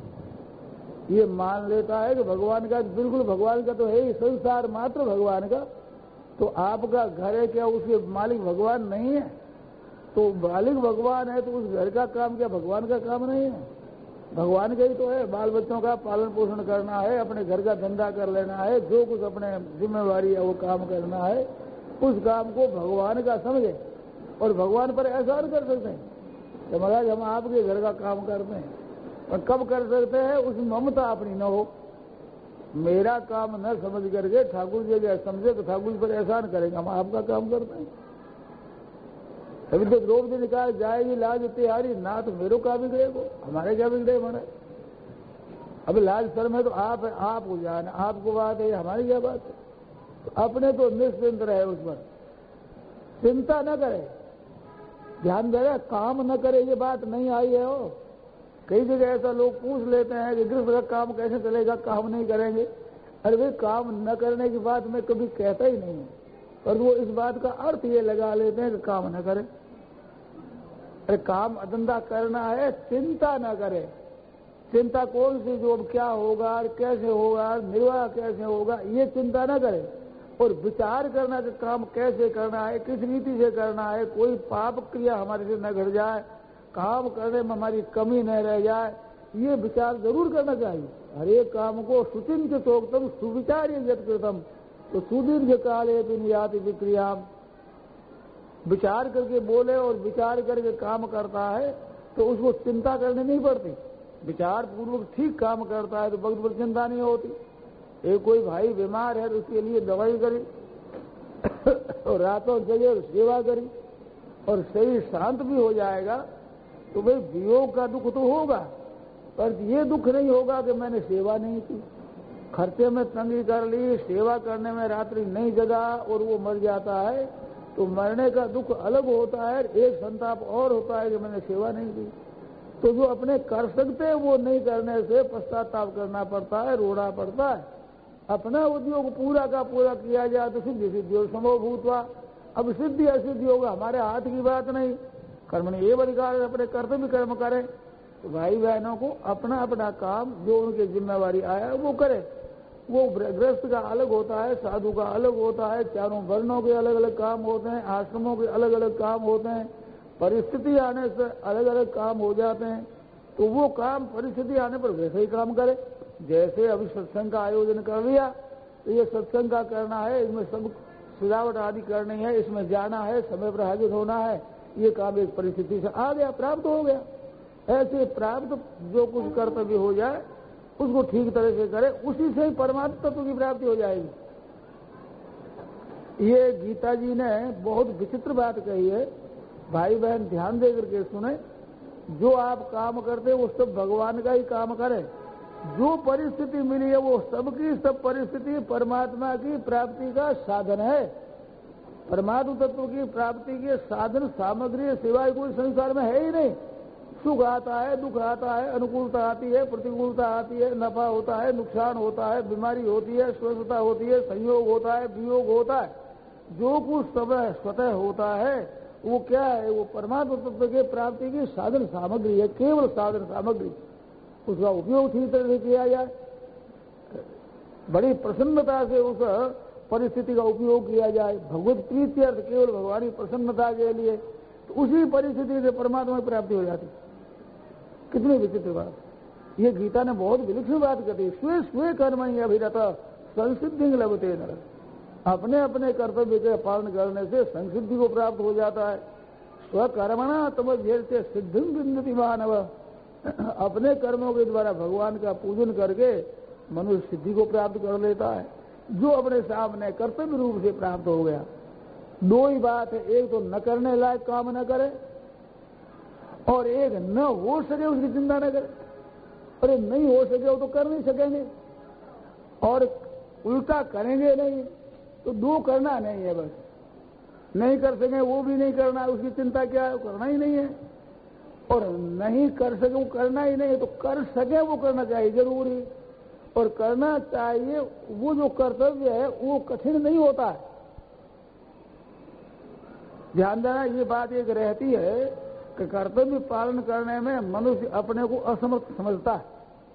ये मान लेता है कि भगवान का, बिल्कुल भगवान का तो है ही, संसार मात्र भगवान का। तो आपका घर है क्या उसके मालिक भगवान नहीं है? तो मालिक भगवान है तो उस घर का काम क्या भगवान का काम नहीं है? भगवान का ही तो है। बाल बच्चों का पालन पोषण करना है, अपने घर का धंधा कर लेना है, जो कुछ अपने जिम्मेवारी है वो काम करना है। उस काम को भगवान का समझे और भगवान पर एहसान कर सकते हैं कि महाराज हम आपके घर का काम करते हैं। और कब कर सकते हैं? उसमें ममता अपनी न हो। मेरा काम न समझ करके ठाकुर जी अगर समझे तो ठाकुर जी पर एहसान करेंगे, हम आपका काम करते हैं। अभी तो द्रौपदी निकाल जाएगी लाज तिहारी, ना तो मेरे का बिगड़े को, हमारे क्या बिगड़े हमारे। अभी लाज शर्म है तो आप हो जाना, आपको बात है, हमारी क्या बात है। तो अपने तो निश्चिंत रहे, उस पर चिंता न करे, ध्यान दे रहे, काम न करे ये बात नहीं आई है। हो कई जगह ऐसा लोग पूछ लेते हैं कि गृहस्थ का काम कैसे चलेगा, काम नहीं करेंगे। अरे वे काम न करने की बात मैं कभी कहता ही नहीं, पर वो इस बात का अर्थ ये लगा लेते हैं कि काम न करें। अरे काम धंधा करना है, चिंता न करे। चिंता कौन सी? जो अब क्या होगा, कैसे होगा, निर्वाह कैसे होगा, ये चिंता न करे। और विचार करना कि काम कैसे करना है, किस रीति से करना है, कोई पाप क्रिया हमारे से न घट जाए, काम करने में हमारी कमी न रह जाए, ये विचार जरूर करना चाहिए। हर एक काम को सुचिंतितोक्तम सुविचार्य यत्कृतम तो सुदीर्घ काले दुनियाति विक्रिया। विचार करके बोले और विचार करके काम करता है तो उसको चिंता करनी नहीं पड़ती। विचार पूर्वक ठीक काम करता है तो वक्त पर चिंता नहीं होती। एक कोई भाई बीमार है तो उसके लिए दवाई करी और रातों जगे सेवा करी और शरीर शांत भी हो जाएगा तो भाई वियोग का दुख तो होगा, पर ये दुख नहीं होगा कि मैंने सेवा नहीं की, खर्चे में तंगी कर ली, सेवा करने में रात्रि नहीं जगा और वो मर जाता है। तो मरने का दुख अलग होता है, एक संताप और होता है कि मैंने सेवा नहीं की। तो जो अपने कर सकते हैं वो नहीं करने से पश्चाताप करना पड़ता है, रोना पड़ता है। अपना उद्योग पूरा का पूरा किया जाए तो सिद्धि सिद्धि संभव भूतवा। अब सिद्धि असिद्धि होगा हमारे हाथ की बात नहीं। कर्मणि एव अधिकार, अपने कर्तव्य कर्म करें। तो भाई बहनों को अपना अपना काम जो उनकी जिम्मेवारी आया वो करे। वो गृहस्थ का अलग होता है, साधु का अलग होता है, चारों वर्णों के अलग अलग काम होते हैं, आश्रमों के अलग अलग काम होते हैं, परिस्थिति आने से अलग अलग काम हो जाते हैं। तो वो काम परिस्थिति आने पर वैसे ही काम करे। जैसे अभी सत्संग का आयोजन कर लिया तो ये सत्संग का करना है, इसमें सब सजावट आदि करनी है, इसमें जाना है, समय पर हाजिर होना है, ये काम एक परिस्थिति से आ गया, प्राप्त हो गया। ऐसे प्राप्त जो कुछ कर्तव्य हो जाए उसको ठीक तरह से करे, उसी से ही परमात्मा तत्व की प्राप्ति हो जाएगी। ये गीता जी ने बहुत विचित्र बात कही है, भाई बहन ध्यान दे करके सुने। जो आप काम करते वो सब भगवान का ही काम करें। जो परिस्थिति मिली है वो सबकी सब परिस्थिति परमात्मा की प्राप्ति का साधन है। परमात्मा तत्व की प्राप्ति के साधन सामग्री सिवाय कोई संसार में है ही नहीं। सुख आता है, दुख आता है, अनुकूलता आती है, प्रतिकूलता आती है, नफा होता है, नुकसान होता है, बीमारी होती है, स्वस्थता होती है, संयोग होता है, वियोग होता है। जो कुछ समय स्वतः होता है वो क्या है? वो परमात्मा तत्व के प्राप्ति की साधन सामग्री है, केवल साधन सामग्री। उसका उपयोग ठीक तरह से किया जाए, बड़ी प्रसन्नता से उस परिस्थिति का उपयोग किया जाए भगवत प्रीति अर्थ केवल भगवान की प्रसन्नता के लिए, तो उसी परिस्थिति से परमात्मा की प्राप्ति हो जाती। कितनी विचित्र बात! ये गीता ने बहुत विलक्षण बात कही। स्वे स्वे कर्म ही अभिरत संसिद्धि लभते नर। अपने अपने कर्तव्य के पालन करने से संसिद्धि को प्राप्त हो जाता है। स्वकर्मणा तम से सिद्धिं विन्दति मानव। अपने कर्मों के द्वारा भगवान का पूजन करके मनुष्य सिद्धि को प्राप्त कर लेता है, जो अपने सामने कर्तव्य रूप से प्राप्त हो गया। दो ही बात है, एक तो न करने लायक काम न करे और एक न हो सके उसकी चिंता न करे। अरे नहीं हो सके तो कर नहीं सकेंगे और उल्टा करेंगे नहीं, तो दो करना नहीं है। बस नहीं कर सके वो भी नहीं करना, उसकी चिंता क्या है, करना ही नहीं है। और नहीं कर सके वो करना ही नहीं है, तो कर सके वो करना चाहिए जरूरी। और करना चाहिए वो जो कर्तव्य है वो कठिन नहीं होता है। ध्यान देना, ये बात एक रहती है कि कर्तव्य पालन करने में मनुष्य अपने को असमर्थ समझता है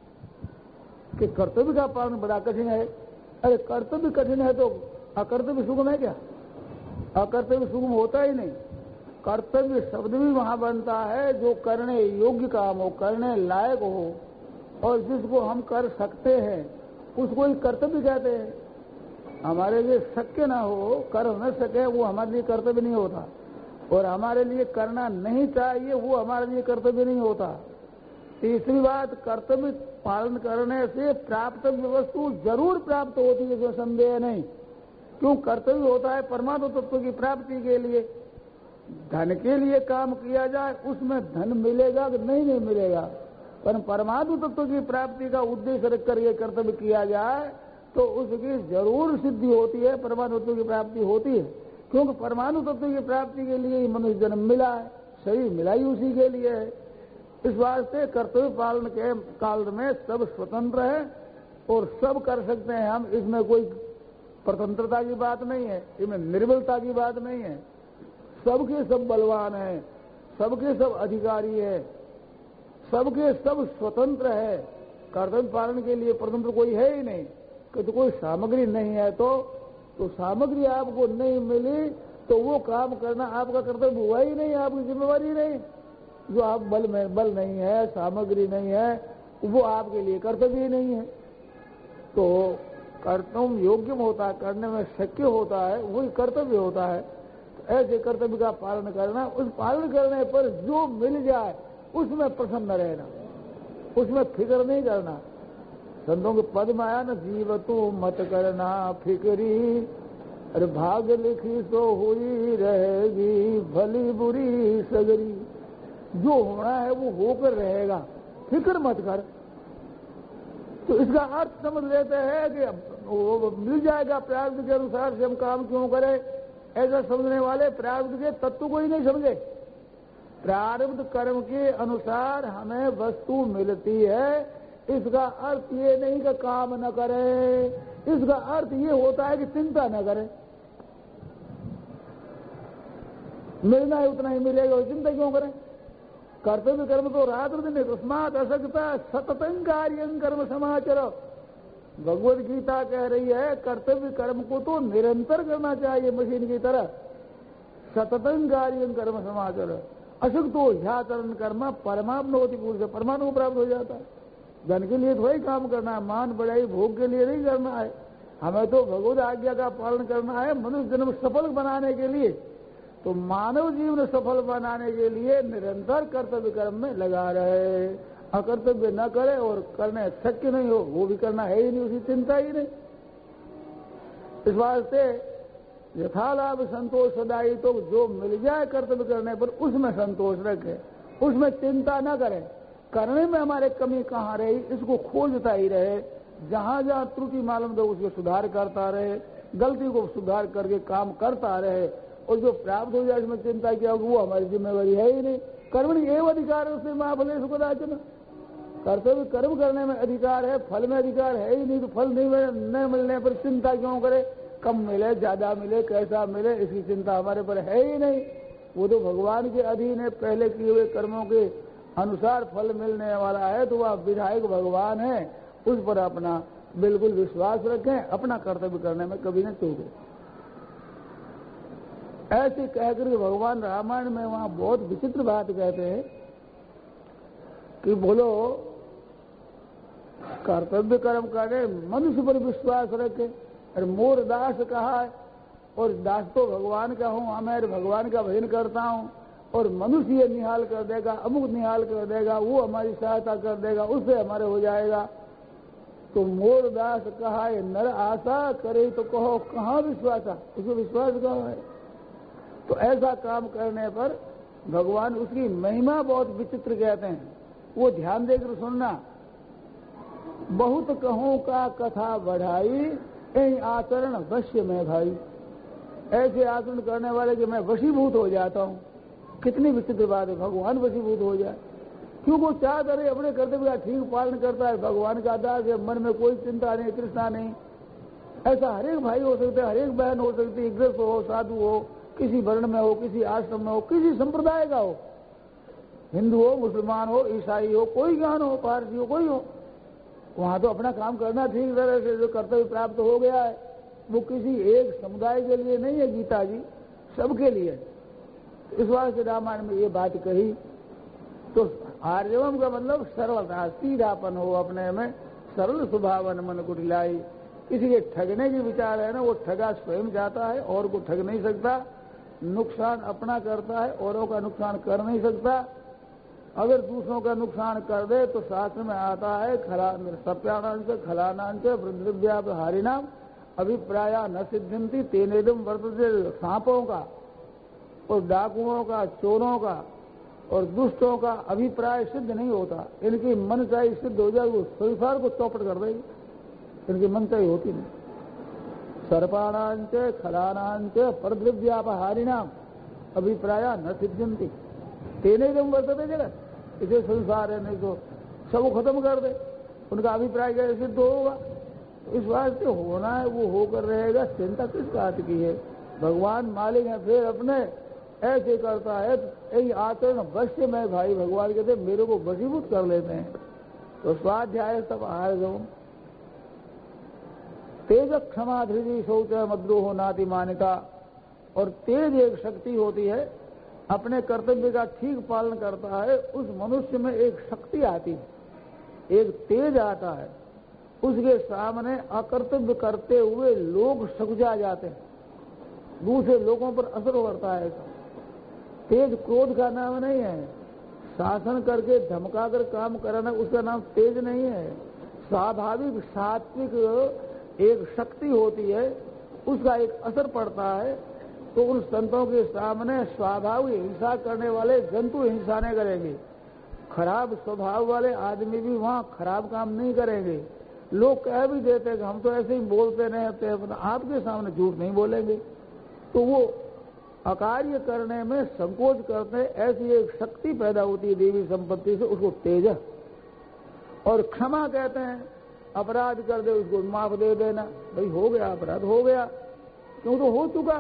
कि कर्तव्य का पालन बड़ा कठिन है। अरे कर्तव्य कठिन है तो अकर्तव्य सुगम है क्या? अकर्तव्य सुगम होता ही नहीं। कर्तव्य शब्द भी वहां बनता है जो करने योग्य काम हो, करने लायक हो, और जिसको हम कर सकते हैं उसको ही कर्तव्य कहते हैं। हमारे लिए शक्य ना हो, कर न सके, वो हमारे लिए कर्तव्य नहीं होता। और हमारे लिए करना नहीं चाहिए वो हमारे लिए कर्तव्य नहीं होता। तीसरी बात, कर्तव्य पालन करने से प्राप्त वस्तु जरूर प्राप्त होती है, जो संदेह नहीं। क्यों? कर्तव्य होता है परमात्मा तत्व की प्राप्ति के लिए। धन के लिए काम किया जाए उसमें धन मिलेगा कि नहीं मिलेगा, पर परमात्मा तत्व की प्राप्ति का उद्देश्य रखकर ये कर्तव्य किया जाए तो उसकी जरूर सिद्धि होती है, परमात्मा तत्व की प्राप्ति होती है। क्योंकि परमाणु तत्व की प्राप्ति के लिए ही मनुष्य जन्म मिला है, शरीर मिला ही उसी के लिए है। इस वास्ते कर्तव्य पालन के काल में सब स्वतंत्र है और सब कर सकते हैं हम। इसमें कोई स्वतंत्रता की बात नहीं है, इसमें निर्बलता की बात नहीं है। सबके सब बलवान है, सबके सब अधिकारी है, सबके सब स्वतंत्र है। कर्तव्य पालन के लिए स्वतंत्र कोई है ही नहीं। कि तो कोई सामग्री नहीं है तो सामग्री आपको नहीं मिली तो वो काम करना आपका कर्तव्य हुआ ही नहीं, आपकी जिम्मेवारी नहीं। जो आप बल नहीं है, सामग्री नहीं है, वो आपके लिए कर्तव्य ही नहीं है। तो कर्तव्य योग्य होता है, करने में शक्य होता है, वही कर्तव्य होता है। तो ऐसे कर्तव्य का पालन करना, उस पालन करने पर जो मिल जाए उसमें प्रसन्न रहना, उसमें फिक्र नहीं करना। संतों के पद में आया न, जीवतु मत करना फिक्री, अरे भाग लिखी तो हुई रहेगी, भली बुरी सगरी। जो होना है वो होकर रहेगा, फिक्र मत कर। तो इसका अर्थ समझ लेते हैं कि वो मिल जाएगा प्रारब्ध के अनुसार से हम काम क्यों करें। ऐसा समझने वाले प्रारब्ध के तत्व को ही नहीं समझे। प्रारब्ध कर्म के अनुसार हमें वस्तु मिलती है, इसका अर्थ ये नहीं कि काम न करे, इसका अर्थ ये होता है कि चिंता न करे। मिलना है उतना ही मिलेगा, चिंता क्यों करें। कर्तव्य कर्म तो रात्र दिन तस्मात् असक्ता सततं कार्यं कर्म समाचर। भगवद गीता कह रही है कर्तव्य कर्म को तो निरंतर करना चाहिए, मशीन की तरह। सततं कार्यं कर्म समाचर अशक्तो ह्याचरण कर्म परमाप्नोति पुरुष, परमात्मा को प्राप्त हो जाता है। धन के लिए तो वही काम करना है, मान बढ़ाई भोग के लिए नहीं करना है। हमें तो भगवद आज्ञा का पालन करना है मनुष्य जन्म सफल बनाने के लिए। तो मानव जीवन सफल बनाने के लिए निरंतर कर्तव्य कर्म में लगा रहे। अकर्तव्य न करे और करने शक्य नहीं हो वो भी करना है ही नहीं, उसकी चिंता ही नहीं। इस वास्ते यथालाभ संतोष सदाई, तो जो मिल जाए कर्तव्य करने पर उसमें संतोष रखे, उसमें चिंता न करे। करने में हमारे कमी कहाँ रही इसको खोजता ही रहे, जहां जहां त्रुटि मालूम तो उसको सुधार करता रहे, गलती को सुधार करके काम करता रहे। और जो प्राप्त हो जाए इसमें चिंता क्या होगी, वो हमारी जिम्मेवारी है ही नहीं। कर्मणि एवं अधिकार उससे महाफलेषु कदाचन। कर्तव्य कर्म करने में अधिकार है, फल में अधिकार है ही नहीं। तो फल नहीं मिलने पर चिंता क्यों करे। कम मिले ज्यादा मिले कैसा मिले इसकी चिंता हमारे पर है ही नहीं। वो तो भगवान के अधीन है, पहले किए हुए कर्मों के अनुसार फल मिलने वाला है। तो वह विधायक भगवान है, उस पर अपना बिल्कुल विश्वास रखें, अपना कर्तव्य करने में कभी न चूकें। ऐसे कहकर के भगवान रामायण में वहां बहुत विचित्र बात कहते हैं कि बोलो कर्तव्य कर्म करे, मनुष्य पर विश्वास रखे। अरे मोर दास कहा है, और दास तो भगवान का हूं, मैं भगवान का भजन करता हूं, और मनुष्य ये निहाल कर देगा, अमुक निहाल कर देगा, वो हमारी सहायता कर देगा, उससे हमारे हो जाएगा। तो मोर दास कहा है, नर आशा करे तो कहो कहाँ विश्वासा, उसको विश्वास कहाँ है। तो ऐसा काम करने पर भगवान उसकी महिमा बहुत विचित्र कहते हैं, वो ध्यान देकर सुनना। बहुत कहूं का कथा बढ़ाई, यही आचरण वश्य में भाई। ऐसे आचरण करने वाले कि मैं वशीभूत हो जाता हूं। कितनी विचित्र बात है, भगवान वशीभूत हो जाए। क्यों वो चाहता रहे अपने कर्तव्य का ठीक पालन करता है, भगवान का दास है, मन में कोई चिंता नहीं, तृष्णा नहीं। ऐसा हर एक भाई हो सकता है, हर एक बहन हो सकती है, गृहस्थ हो, साधु हो, किसी वर्ण में हो, किसी आश्रम में हो, किसी संप्रदाय का हो, हिंदू हो, मुसलमान हो, ईसाई हो, कोई ज्ञान हो, पारसी हो, कोई हो। वहां तो अपना काम करना ठीक तरह से, जो कर्तव्य प्राप्त हो गया है वो किसी एक समुदाय के लिए नहीं है, गीता जी सबके लिए। इस वास्ते रामायण में ये बात कही। तो आर्जवम का मतलब सरलता, सीधापन हो, अपने में सरल स्वभावन मन को ढिलाई। किसी के ठगने की विचार है ना, वो ठगा स्वयं जाता है, और को ठग नहीं सकता। नुकसान अपना करता है, औरों का नुकसान कर नहीं सकता। अगर दूसरों का नुकसान कर दे तो शास्त्र में आता है सप्याणांच खलानांच वृद्धिव्यापहारिणाम अभिप्राया न सिद्धंती तेनेदम वर्तते। सांपों का और डाकुओं का, चोरों का और दुष्टों का अभिप्राय सिद्ध नहीं होता। इनकी मन चाही सिद्ध हो जाए, वो संसार को चौपट कर देगी। इनकी मन चाही होती नहीं। सर्पाणांच खलानांच परद्रव्यापहारिणाम अभिप्राया न सिद्धंती तेनेदम वर्तते जगत। इसे संसार है, नहीं तो सब खत्म कर दे, उनका अभिप्राय कैसे सिद्ध होगा। इस वास्ते होना है वो होकर रहेगा, चिंता किस बात की है। भगवान मालिक है, फिर अपने ऐसे करता है। यही आचरण वश्य में भाई, भगवान कहते मेरे को वशीभूत कर लेते हैं। तो स्वाध्याय तब हार जाऊं। तेज क्षमा धृति शौच मद्रोह नाति मान्यता। और तेज एक शक्ति होती है, अपने कर्तव्य का ठीक पालन करता है, उस मनुष्य में एक शक्ति आती है, एक तेज आता है। उसके सामने अकर्तव्य करते हुए लोग सकुचा जाते हैं, दूसरे लोगों पर असर पड़ता है। तेज क्रोध का नाम नहीं है, शासन करके धमका कर काम कराना उसका नाम तेज नहीं है। स्वाभाविक सात्विक एक शक्ति होती है, उसका एक असर पड़ता है। तो उन संतों के सामने स्वाभाविक हिंसा करने वाले जंतु हिंसा नहीं करेंगे, खराब स्वभाव वाले आदमी भी वहां खराब काम नहीं करेंगे। लोग कह भी देते हैं कि हम तो ऐसे ही बोलते रहते हैं, आपके सामने झूठ नहीं बोलेंगे। तो वो अकार्य करने में संकोच करते हैं। ऐसी एक शक्ति पैदा होती है देवी संपत्ति से, उसको तेज। और क्षमा कहते हैं, अपराध कर दे उसको माफ दे देना। भाई हो गया अपराध, हो गया, क्यों तो हो चुका,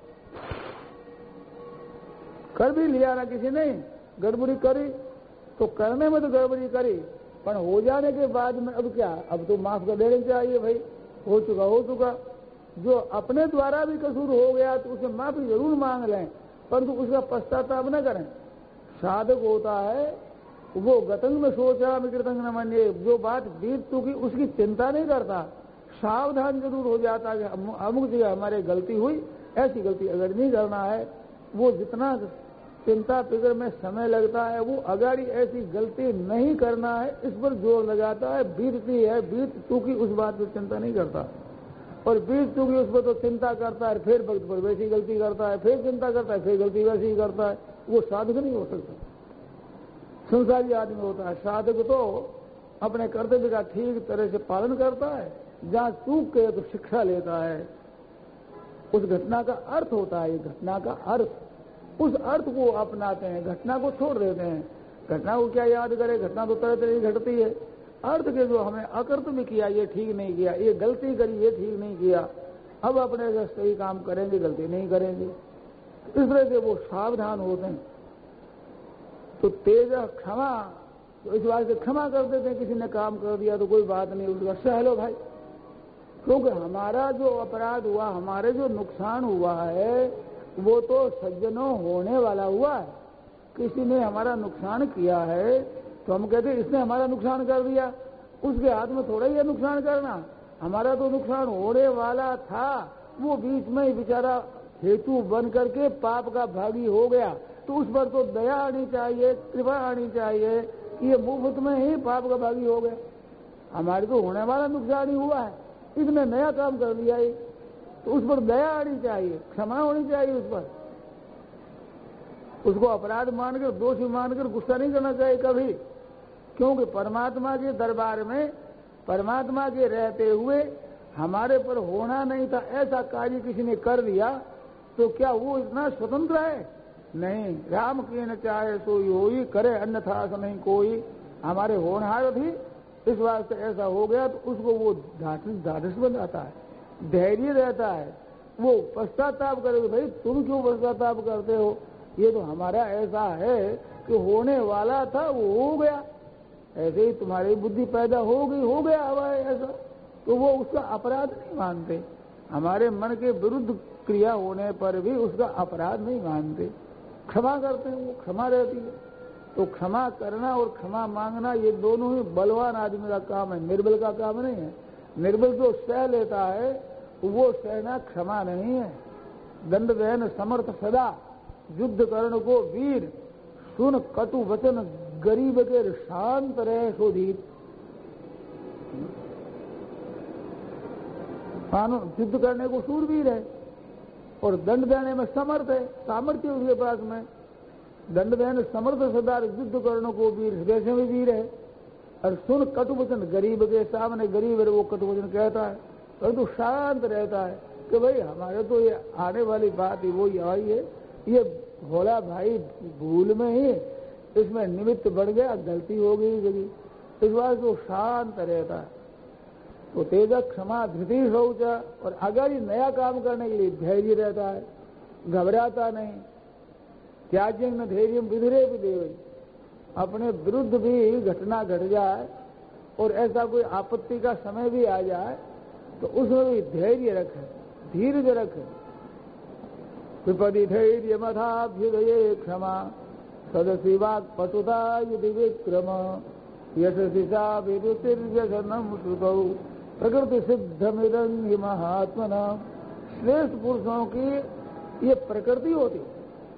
कर भी लिया ना किसी ने, गड़बड़ी करी तो करने में तो गड़बड़ी करी, पर हो जाने के बाद में अब क्या, अब तो माफ कर देने चाहिए। भाई हो चुका हो चुका। जो अपने द्वारा भी कसूर हो गया तो उसे माफी जरूर मांग लें, परंतु उसका पश्चाताप न करें। साधक होता है वो गतंग में सोचा कृतंग न मन्ये, जो बात बीत चुकी उसकी चिंता नहीं करता, सावधान जरूर हो जाता है कि अमुक जगह हमारे गलती हुई, ऐसी गलती अगर नहीं करना है। वो जितना चिंता फिक्र में समय लगता है, वो अगाड़ी ऐसी गलती नहीं करना है इस पर जोर लगाता है। बीतती है, बीत चुकी उस बात पर चिंता नहीं करता, और बीत चुकी उस पर तो चिंता करता है, फिर वक्त पर वैसी गलती करता है, फिर चिंता करता है, फिर गलती वैसी ही करता है। वो साधक नहीं हो सकता, संसारी आदमी होता है। साधक तो अपने कर्तव्य का ठीक तरह से पालन करता है, जहां चूक के तो शिक्षा लेता है। उस घटना का अर्थ होता है, घटना का अर्थ, उस अर्थ को अपनाते हैं, घटना को छोड़ देते हैं। घटना को क्या याद करे, घटना तो तरह तरह की घटती है। अर्थ के जो हमें अकर्तव्य किया, ये ठीक नहीं किया, ये गलती करी, ये ठीक नहीं किया, अब अपने से सही काम करेंगे, गलती नहीं करेंगे। इस तरह से वो सावधान होते हैं। तो तेज क्षमा, तो इस बात से क्षमा कर देते हैं। किसी ने काम कर दिया तो कोई बात नहीं, उसका सह लो भाई, क्योंकि हमारा जो अपराध हुआ, हमारे जो नुकसान हुआ है, वो तो सज्जनों होने वाला हुआ है। किसी ने हमारा नुकसान किया है तो हम कहते इसने हमारा नुकसान कर दिया, उसके हाथ में थोड़ा ही है नुकसान करना। हमारा तो नुकसान होने वाला था, वो बीच में ही बेचारा हेतु बन करके पाप का भागी हो गया, तो उस पर तो दया आनी चाहिए, कृपा आनी चाहिए। ये मुफ्त में ही पाप का भागी हो गया। हमारे तो होने वाला नुकसान ही हुआ है, इसने नया काम कर लिया है, तो उस पर दया आनी चाहिए, क्षमा होनी चाहिए उस पर। उसको अपराध मानकर, दोषी मानकर गुस्सा नहीं करना चाहिए कभी, क्योंकि परमात्मा के दरबार में, परमात्मा के रहते हुए हमारे पर होना नहीं था ऐसा कार्य किसी ने कर दिया, तो क्या वो इतना स्वतंत्र है? नहीं। राम की न चाहे सोई होई, करे अन्यथा ऐसा नहीं कोई। हमारे होनहार थी, इस वास्ते ऐसा हो गया, तो उसको वो ढाढ़स बन जाता है, धैर्य रहता है, वो पश्चाताप करे, भाई तुम क्यों पश्चाताप करते हो, ये तो हमारा ऐसा है कि होने वाला था वो हो गया, ऐसे ही तुम्हारी बुद्धि पैदा हो गया हवा ऐसा, तो वो उसका अपराध नहीं मानते। हमारे मन के विरुद्ध क्रिया होने पर भी उसका अपराध नहीं मानते, क्षमा करते हैं, वो क्षमा रहती है। तो क्षमा करना और क्षमा मांगना ये दोनों ही बलवान आदमी का काम है, निर्बल का काम नहीं है। निर्बल जो सह लेता है वो सहना क्षमा नहीं है। दंड वहन समर्थ सदा, युद्ध कर्ण को वीर, सुन कटु वचन गरीब के शांत रहे शोधीर। युद्ध करने को शूरवीर है और दंड देने में समर्थ है, सामर्थ्य उसके पास में। दंड देने समर्थ सदार, युद्ध करने को वीर, हृदय से भी वीर है। और सुन कटु वचन, गरीब के सामने गरीब है वो कटु वचन कहता है, परंतु शांत रहता है कि भाई हमारे तो ये आने वाली बात ही वो आई है, ये भोला भाई भूल में ही इसमें निमित्त बढ़ गया, गलती हो गई जगी, इस बात वो शांत रहता है। तो तेजा क्षमा धृति शौच, और अगर ये नया काम करने के लिए धैर्य रहता है, घबराता नहीं। त्याज्य न धैर्य विधुरे भी देव, अपने विरुद्ध भी घटना घट जाए और ऐसा कोई आपत्ति का समय भी आ जाए तो उसमें भी धैर्य रखे, धीरज रखे। विपदि धैर्य मथाभ्युदये क्षमा, सदसी वाक् पटुता युधि विक्रम, यशसिषा विरुतिर्व्यसनम श्रुतौ, प्रकृति सिद्धमिदं महात्मना। श्रेष्ठ पुरुषों की ये प्रकृति होती है,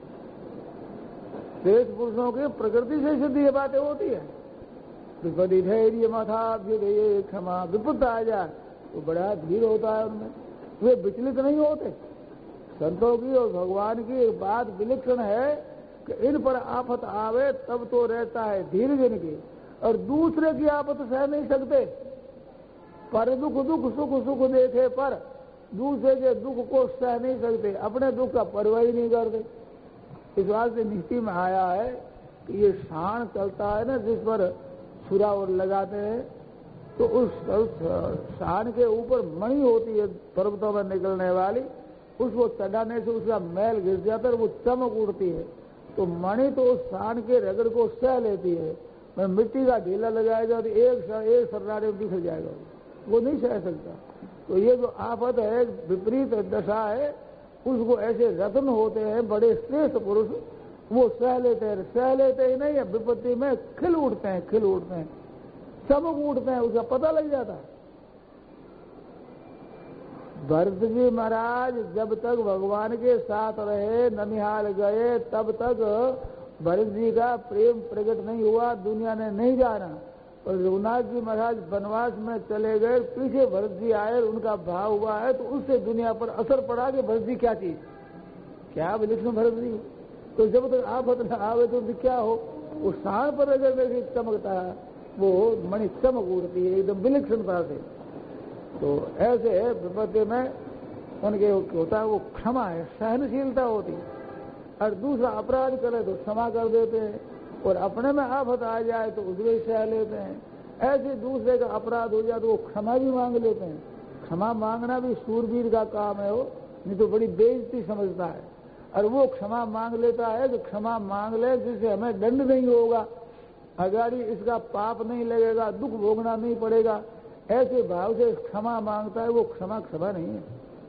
श्रेष्ठ पुरुषों की प्रकृति से सिद्ध ये बातें होती है। विपदि धैर्य मथाभ्युदये क्षमा, विपद आ जाए तो बड़ा धीर होता है उनमें, वे विचलित नहीं होते। संतों की और भगवान की एक बात विलक्षण है कि इन पर आफत आवे तब तो रहता है धीरज इनकी, और दूसरे की आफत सह नहीं सकते। पर दुख दुख सुख सुख देखे पर दूसरे के दुख को सह नहीं सकते, अपने दुख का परवाह ही नहीं करते। इस बात से नीति में आया है कि ये शान चलता है ना, जिस पर छुरा और लगाते हैं, तो उस शान के ऊपर मणि होती है पर्वतों में निकलने वाली, उसको चढ़ाने से उसका मैल गिर जाता है, वो चमक उड़ती है। तो मणि तो उस शान के रगड़ को सह लेती है। मैं मिट्टी का ढीला लगाया जाए तो एक सरनारे में बिखर जाएगा, वो नहीं सह सकता। तो ये जो आफत है, विपरीत दशा है, उसको ऐसे रत्न होते हैं बड़े श्रेष्ठ पुरुष, वो सह लेते हैं। सह लेते ही नहीं है, विपत्ति में खिल उठते हैं, चमक उठते हैं, उसका पता लग जाता है। भरत जी महाराज जब तक भगवान के साथ रहे, ननिहाल गए, तब तक भरत जी का प्रेम प्रकट नहीं हुआ, दुनिया ने नहीं जाना। और रघुनाथ जी महाराज वनवास में चले गए, पीछे भरत जी आए, उनका भाव हुआ है, तो उससे दुनिया पर असर पड़ा कि भरत जी क्या चीज, क्या विलक्षण भरत जी। तो जब तक आफत न आवे तो क्या हो, उस शान पर अगर देखिए चमकता है, वो मणि चमक उड़ती है एकदम विलक्षणता से। तो ऐसे विपत्ति में उनके होता है वो क्षमा है, सहनशीलता होती है। और दूसरा अपराध करे तो क्षमा कर देते हैं, और अपने में आफत आ जाए तो उसमें सह लेते हैं। ऐसे दूसरे का अपराध हो जाए तो वो क्षमा भी मांग लेते हैं। क्षमा मांगना भी शूरवीर का काम है, वो नहीं तो बड़ी बेइज्जती समझता है। और वो क्षमा मांग लेता है कि क्षमा मांग ले जिससे हमें दंड नहीं होगा, अगाड़ी इसका पाप नहीं लगेगा, दुख भोगना नहीं पड़ेगा, ऐसे भाव से क्षमा मांगता है, वो क्षमा नहीं है।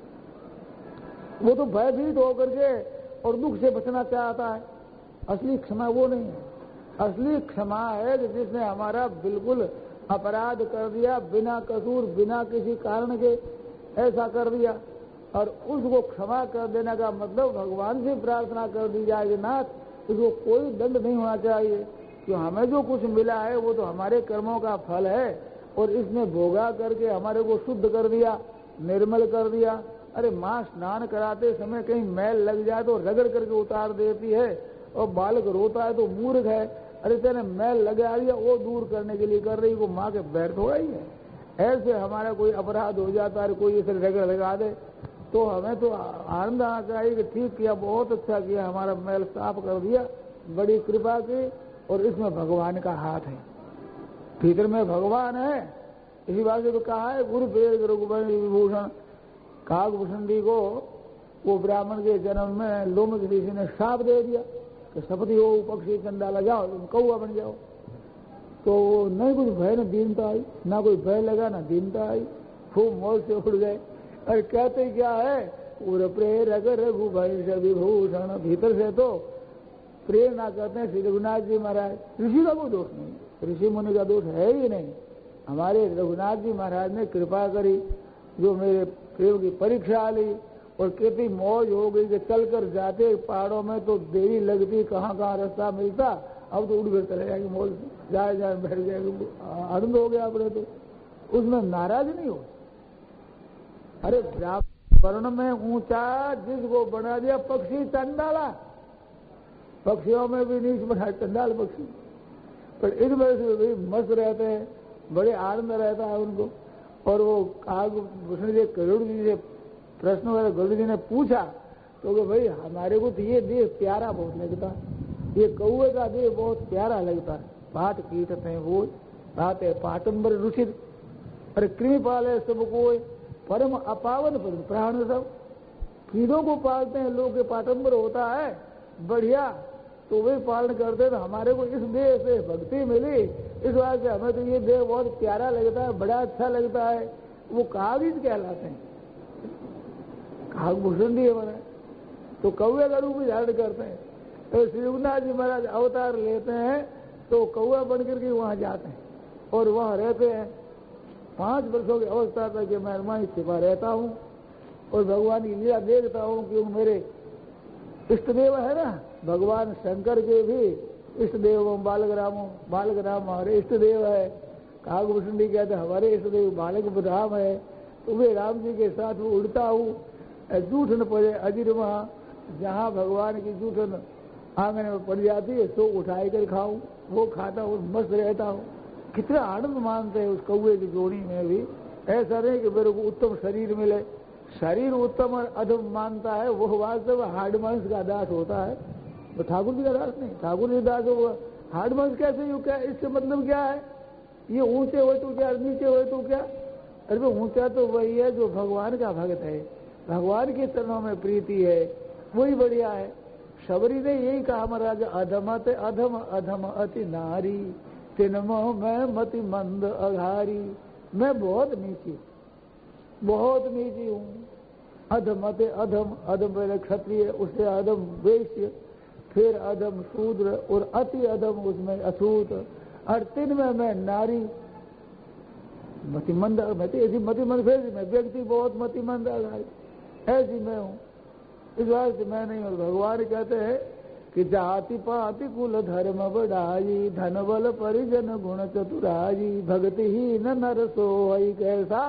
वो तो भयभीत होकर के और दुख से बचना चाहता है। असली क्षमा वो नहीं है। असली क्षमा है कि जिसने हमारा बिल्कुल अपराध कर दिया, बिना कसूर, बिना किसी कारण के ऐसा कर दिया, और उसको क्षमा कर देने का मतलब भगवान से प्रार्थना कर दी जाए, नाथ इसको कोई दंड नहीं होना चाहिए, कि हमें जो कुछ मिला है वो तो हमारे कर्मों का फल है, और इसने भोगा करके हमारे को शुद्ध कर दिया, निर्मल कर दिया। अरे मां स्नान कराते समय कहीं मैल लग जाए तो रगड़ करके उतार देती है, और बालक रोता है तो मूर्ख है। अरे तेने मैल लगा दिया, वो दूर करने के लिए कर रही, वो माँ के बैर थोड़ा ही है। ऐसे हमारा कोई अपराध हो जाता है, कोई इसे रगड़ लगा दे, तो हमें तो आनंद आना चाहिए कि ठीक किया, बहुत अच्छा किया, हमारा मैल साफ कर दिया, बड़ी कृपा की। और इसमें भगवान का हाथ है, भीतर में भगवान है। इसी बात से तो कहा है गुरु वेद रघुबर विभूषण। काकभूषण जी को वो ब्राह्मण के जन्म में लोमक ऋषि ने शाप दे दिया कि सपति हो पक्षी चंडाला जाओ, तुम कौआ बन जाओ। तो नहीं कुछ भय न दीनता आई, ना कोई भय लगा ना दीनता आई, खूब मौज से उड़ गए। और कहते क्या है, उर प्रेरक रघुवंश विभूषण। भीतर से तो प्रेरणा करते हैं श्री रघुनाथ जी महाराज। ऋषि का कोई दोष नहीं, ऋषि मुनि का दोष है ही नहीं। हमारे रघुनाथ जी महाराज ने कृपा करी, जो मेरे प्रेम की परीक्षा ली, और कितनी मौज हो गई कि चलकर जाते पहाड़ों में तो देरी लगती, कहाँ कहाँ रास्ता मिलता, अब तो उड़ कर चले जाएंगे, मौज जाए जाए बैठ जाएंगे, आनंद हो गया अपने। तो उसमें नाराज नहीं हो। अरे वर्ण में ऊंचा जिसको बना दिया पक्षी चंडाला, पक्षियों में भी नीच बना चंडाल पक्षी, पर इस वजह से भी मस्त रहते हैं, बड़े आनंद रहता है उनको। और वो काकभूषण जी गरुड़ जी से प्रश्न हुआ, गरुड़ जी ने पूछा तो कि भाई हमारे को तो ये देह प्यारा बहुत लगता है, ये कौवे का देह बहुत प्यारा लगता है, पाट कीटते हैं वो आते पाटंबर रुचित, अरे कृमि पाले सब कोई परम अपावन प्राण सब। कीड़ों को पालते हैं लोग के पाटंबर होता है बढ़िया, तो वे पालन करते, तो हमारे को इस देह से भक्ति मिली, इस बात से हमें तो ये देह बहुत प्यारा लगता है, बड़ा अच्छा लगता है। वो कागज कहलाते हैं, काकभूषण जी बने तो कौवे का रूप धारण करते हैं। तो श्री रघुनाथ जी महाराज अवतार लेते हैं तो कौवा बनकर के वहां जाते हैं और वहां रहते हैं। 5 वर्षों की अवस्था तक मैं वहीं छिपा रहता हूँ और भगवान की लीला देखता हूँ, क्योंकि मेरे इष्ट देव है ना, भगवान शंकर के भी इष्ट देव बालक राम हमारे इष्ट देव है। काकभूषण जी कहते हमारे इष्ट देव बालक राम है, तो वे राम जी के साथ वो उड़ता हूँ। जूठन पड़े अजीर वहां, जहाँ भगवान की जूठन आंगन में पड़ जाती है तो उठाई कर खाऊं, वो खाता हूँ, मस्त रहता हूँ। कितना आनंद मानते हैं उस कौवे की जोड़ी में भी। ऐसा नहीं कि मेरे को उत्तम शरीर मिले, शरीर उत्तम और अधम मानता है वो वास्तव हार्ड मांस का दास होता है, तो ठाकुर जी का दास नहीं। ठाकुर जी दास होगा, हार्ड मांस कैसे यू क्या, इससे मतलब क्या है? ये ऊंचे हो तो क्या, नीचे हो तो क्या? अरे तो ऊंचा तो वही है जो भगवान का भक्त है, भगवान के चरणों में प्रीति है, वही बढ़िया है। शबरी ने यही कहा महाराज, अधमत अधम अधम अति नारी, तिनमो मैं मति मंद अघारी। मैं बहुत नीची हूँ। अधमत अधम, अधम पहले क्षत्रिय, उससे अधम वैश्य, फिर अधम शूद्र और अति अधम उसमें अछूत, और 3 में मैं नारी मतिमंद। ऐसी मतिमंद फिर मैं व्यक्ति बहुत मतिमंद अघारी, ऐसी मैं हूँ। इस बात से मैं नहीं हूँ। भगवान कहते हैं कि जाति पाति कुल धर्म बढ़ाई, धन बल परिजन गुण चतुराई, भक्ति ही न नर सोई कैसा,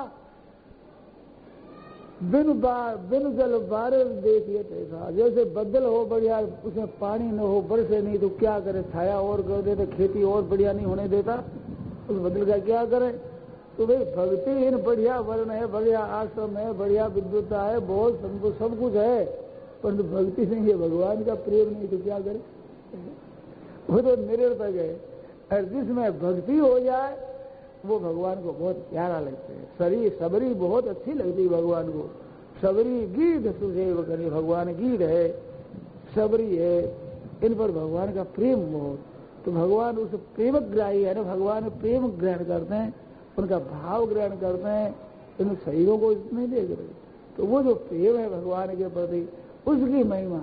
बिन जल बारिश देखिए कैसा। जैसे बदल हो बढ़िया, उसमें पानी न हो, बरसे नहीं तो क्या करे, छाया और कर देते, खेती और बढ़िया नहीं होने देता, उस बदल का क्या करे? तो भाई भक्तिहीन बढ़िया वर्ण है, बढ़िया आश्रम है, बढ़िया विद्वत्ता है, बहुत सब कुछ है, परंतु भक्ति नहीं है, भगवान का प्रेम नहीं, तो क्या करे? वो तो निरर्थक है। और जिसमें भक्ति हो जाए वो भगवान को बहुत प्यारा लगता है। सबरी बहुत अच्छी लगती है भगवान को। सबरी गीध सुसेव करे, भगवान गीध है, सबरी है, इन पर भगवान का प्रेम बहुत। तो भगवान उस प्रेमग्राही है ना, भगवान प्रेम ग्रहण करते हैं। उनका भाव ग्रहण करते हैं, इन शरीरों को नहीं देख रहे। तो वो जो प्रेम है भगवान के प्रति, उसकी महिमा।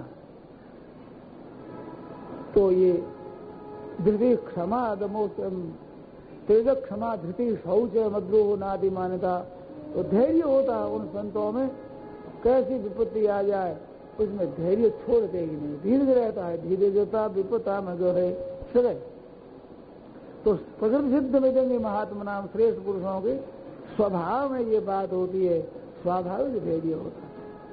तो ये धृति क्षमा दमोचम तेज क्षमा धृति शौच मद्रोह नादि मान्यता। तो धैर्य होता है उन संतों में, कैसी विपत्ति आ जाए उसमें धैर्य छोड़ते ही नहीं, धीरे रहता है। धीरे जोता विपत्ता में जो है सदै। तो प्रकृति सिद्ध मिलेंगे महात्मा नाम श्रेष्ठ पुरुषों के स्वभाव में ये बात होती है, स्वाभाविक धैर्य होता है।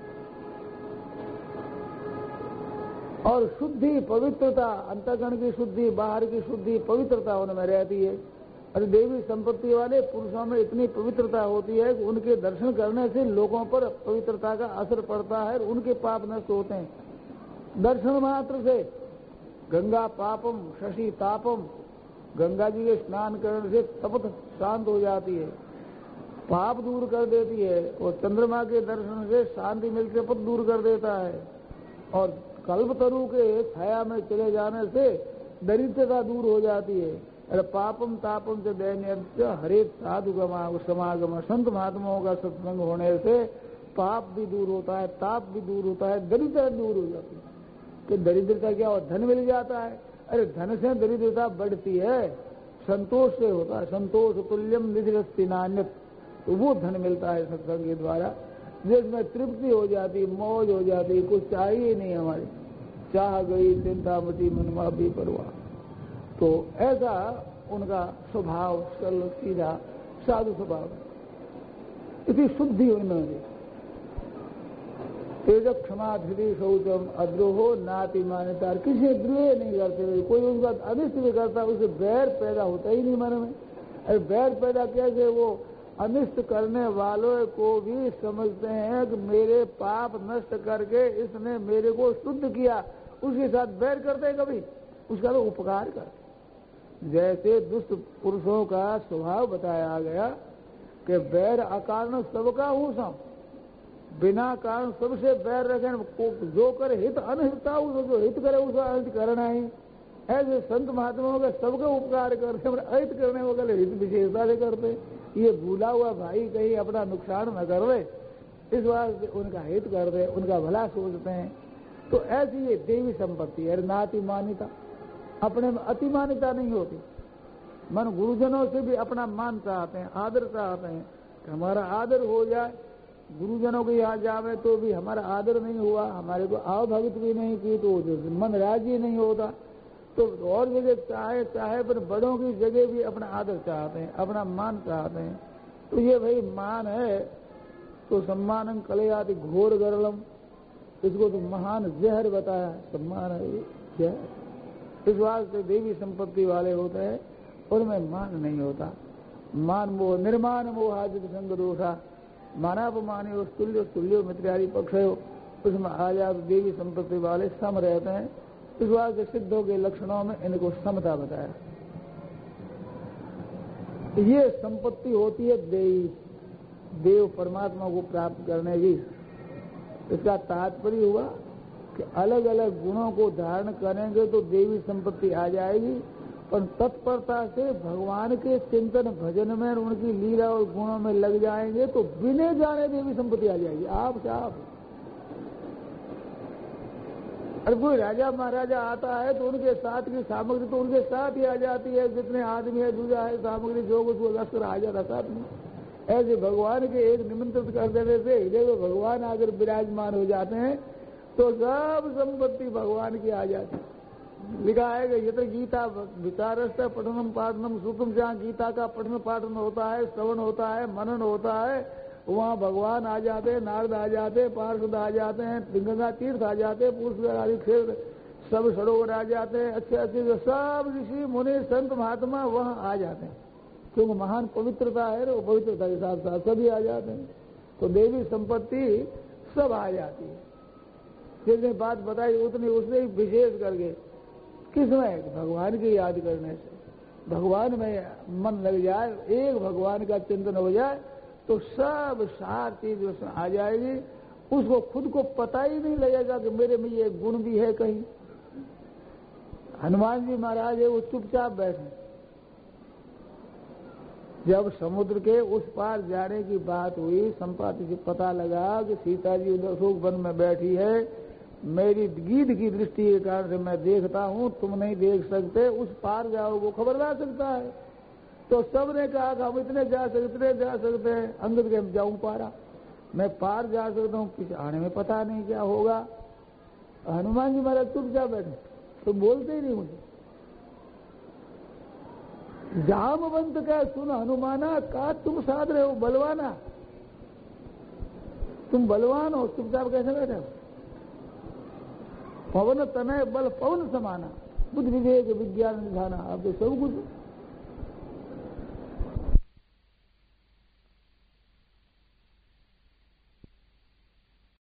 और शुद्धि पवित्रता, अंतःकरण की शुद्धि, बाहर की शुद्धि, पवित्रता उनमें रहती है। और देवी संपत्ति वाले पुरुषों में इतनी पवित्रता होती है कि उनके दर्शन करने से लोगों पर पवित्रता का असर पड़ता है और उनके पाप नष्ट होते हैं। दर्शन मात्र से गंगा पापम शशि तापम, गंगा जी के स्नान करने से तपत शांत हो जाती है, पाप दूर कर देती है। और चंद्रमा के दर्शन से शांति मिलकर तपत दूर कर देता है। और कल्पतरु के छाया में चले जाने से दरिद्रता दूर हो जाती है। अरे पापम तापम से दैन्य हरे साधु समागम, संत महात्माओं का सत्संग होने से पाप भी दूर होता है, ताप भी दूर होता है, दरिद्रता दूर हो जाती है। कि दरिद्रता क्या हो, धन मिल जाता है। अरे धन से दरिद्रता बढ़ती है, संतोष से होता है। संतोष तुल्यम निधिरस्ति नान्यत, तो वो धन मिलता है सत्संग के द्वारा, जिसमें तृप्ति हो जाती, मौज हो जाती, कुछ चाहिए नहीं हमारी, चाह गई चिंता मची मनमा भी परवाह। तो ऐसा उनका स्वभाव सरल सीधा साधु स्वभाव है, इतनी शुद्धि उनमें। तेज क्षमा धृति शौचम अद्रोहो नाति मान्यता, किसी द्रोह नहीं करते, कोई उनका अनिष्ट भी करता, उसे बैर पैदा होता ही नहीं मन में। अरे बैर पैदा कैसे, वो अनिष्ट करने वालों को भी समझते हैं कि मेरे पाप नष्ट करके इसने मेरे को शुद्ध किया, उसके साथ बैर करते कभी, उसका तो उपकार करते। जैसे दुष्ट पुरुषों का स्वभाव बताया गया कि बैर अकारण सबका हूं सम, बिना कारण सबसे बैर रखें, जो करे हित अनहिता, जो हित करे उसका अहित करना ही। ऐसे संत महात्माओं का सबका उपकार करते, अहित करने वाले हित विशेषता से करते। ये भूला हुआ भाई कहीं अपना नुकसान न कर दे, इस वास्ते उनका हित कर दे, उनका भला सोचते हैं। तो ऐसी ये देवी संपत्ति है। नाति मान्यता, अपने में अति मान्यता नहीं होती। मन गुरुजनों से भी अपना मान चाहते हैं, आदर चाहते हैं कि हमारा आदर हो जाए। गुरुजनों के यहाँ जावे तो भी हमारा आदर नहीं हुआ, हमारे को आवभगत भी नहीं की, तो मन राजी नहीं होता। तो और जगह चाहे पर बड़ों की जगह भी अपना आदर चाहते हैं, अपना मान चाहते हैं। तो ये भाई मान है तो सम्मानम कलयाति घोर गरलम, इसको तो महान जहर बताया, सम्मान है ये जहर। इस वास्ते देवी संपत्ति वाले होते हैं, उनमें मान नहीं होता। मान मोह निर्माण मोहाजित संग दोषा, मानापमानी और तुल्यो मित्र्यादि पक्ष हो, उसमें आ जाए देवी संपत्ति वाले सम रहते हैं। इस वास्ते सिद्धों के लक्षणों में इनको समता बताया। ये संपत्ति होती है देव परमात्मा को प्राप्त करने की। इसका तात्पर्य हुआ कि अलग अलग गुणों को धारण करेंगे तो देवी संपत्ति आ जाएगी, पर तत्परता से भगवान के चिंतन भजन में उनकी लीला और गुणों में लग जाएंगे तो बिना जाने देवी संपत्ति आ जाएगी आप से आप। अरे कोई राजा महाराजा आता है तो उनके साथ की सामग्री तो उनके साथ ही आ जाती है, जितने आदमी है दूजा है सामग्री जो कुछ वो लश्कर आ जाता साथ में। ऐसे भगवान के एक निमंत्रित कर देने से हृदय में भगवान अगर विराजमान हो जाते हैं तो सब संपत्ति भगवान की आ जाती है। लिखा है कि यत्र गीता विचारस्थ पठनम पाठनम सुखम, जहाँ गीता का पठन पाठन होता है, श्रवण होता है, मनन होता है, वहाँ भगवान आ जाते हैं, नारद आ जाते हैं, पार्षद आ जाते हैं, गंगा तीर्थ आ जाते हैं, पुष्कर आदि क्षेत्र सब सरोवर आ जाते हैं, अच्छे अच्छे सब ऋषि मुनि संत महात्मा वहाँ आ जाते हैं, क्योंकि महान पवित्रता है, वो पवित्रता के साथ साथ सभी आ जाते हैं। तो देवी संपत्ति सब आ जाती है। जिसने बात बताई उतनी उसने ही विशेष करके किसमें, भगवान की याद करने से, भगवान में मन लग जाए, एक भगवान का चिंतन हो जाए तो सब सार चीज उसमें आ जाएगी। उसको खुद को पता ही नहीं लगेगा कि मेरे में ये गुण भी है कहीं। हनुमान जी महाराज है वो चुपचाप बैठे, जब समुद्र के उस पार जाने की बात हुई, संपाति से पता लगा कि सीता जी उधर अशोक वन में बैठी है, मेरी गीध की दृष्टि के कारण से मैं देखता हूं, तुम नहीं देख सकते, उस पार जाओ, वो खबर ला सकता है। तो सबने कहा कि हम इतने जा सकते हैं। अंगद के जाऊं पारा, मैं पार जा सकता हूं, पीछे आने में पता नहीं क्या होगा। हनुमान जी महाराज चुपचाप बैठे, तो बोलते ही नहीं मुझे। जामवंत का सुन हनुमाना, का तुम साध रहे हो बलवाना, तुम बलवान हो, चुपचाप कैसे बैठे हो? पवन तनय बल पवन समाना, बुद्धि विवेक विज्ञान निधाना, आप तो सब कुछ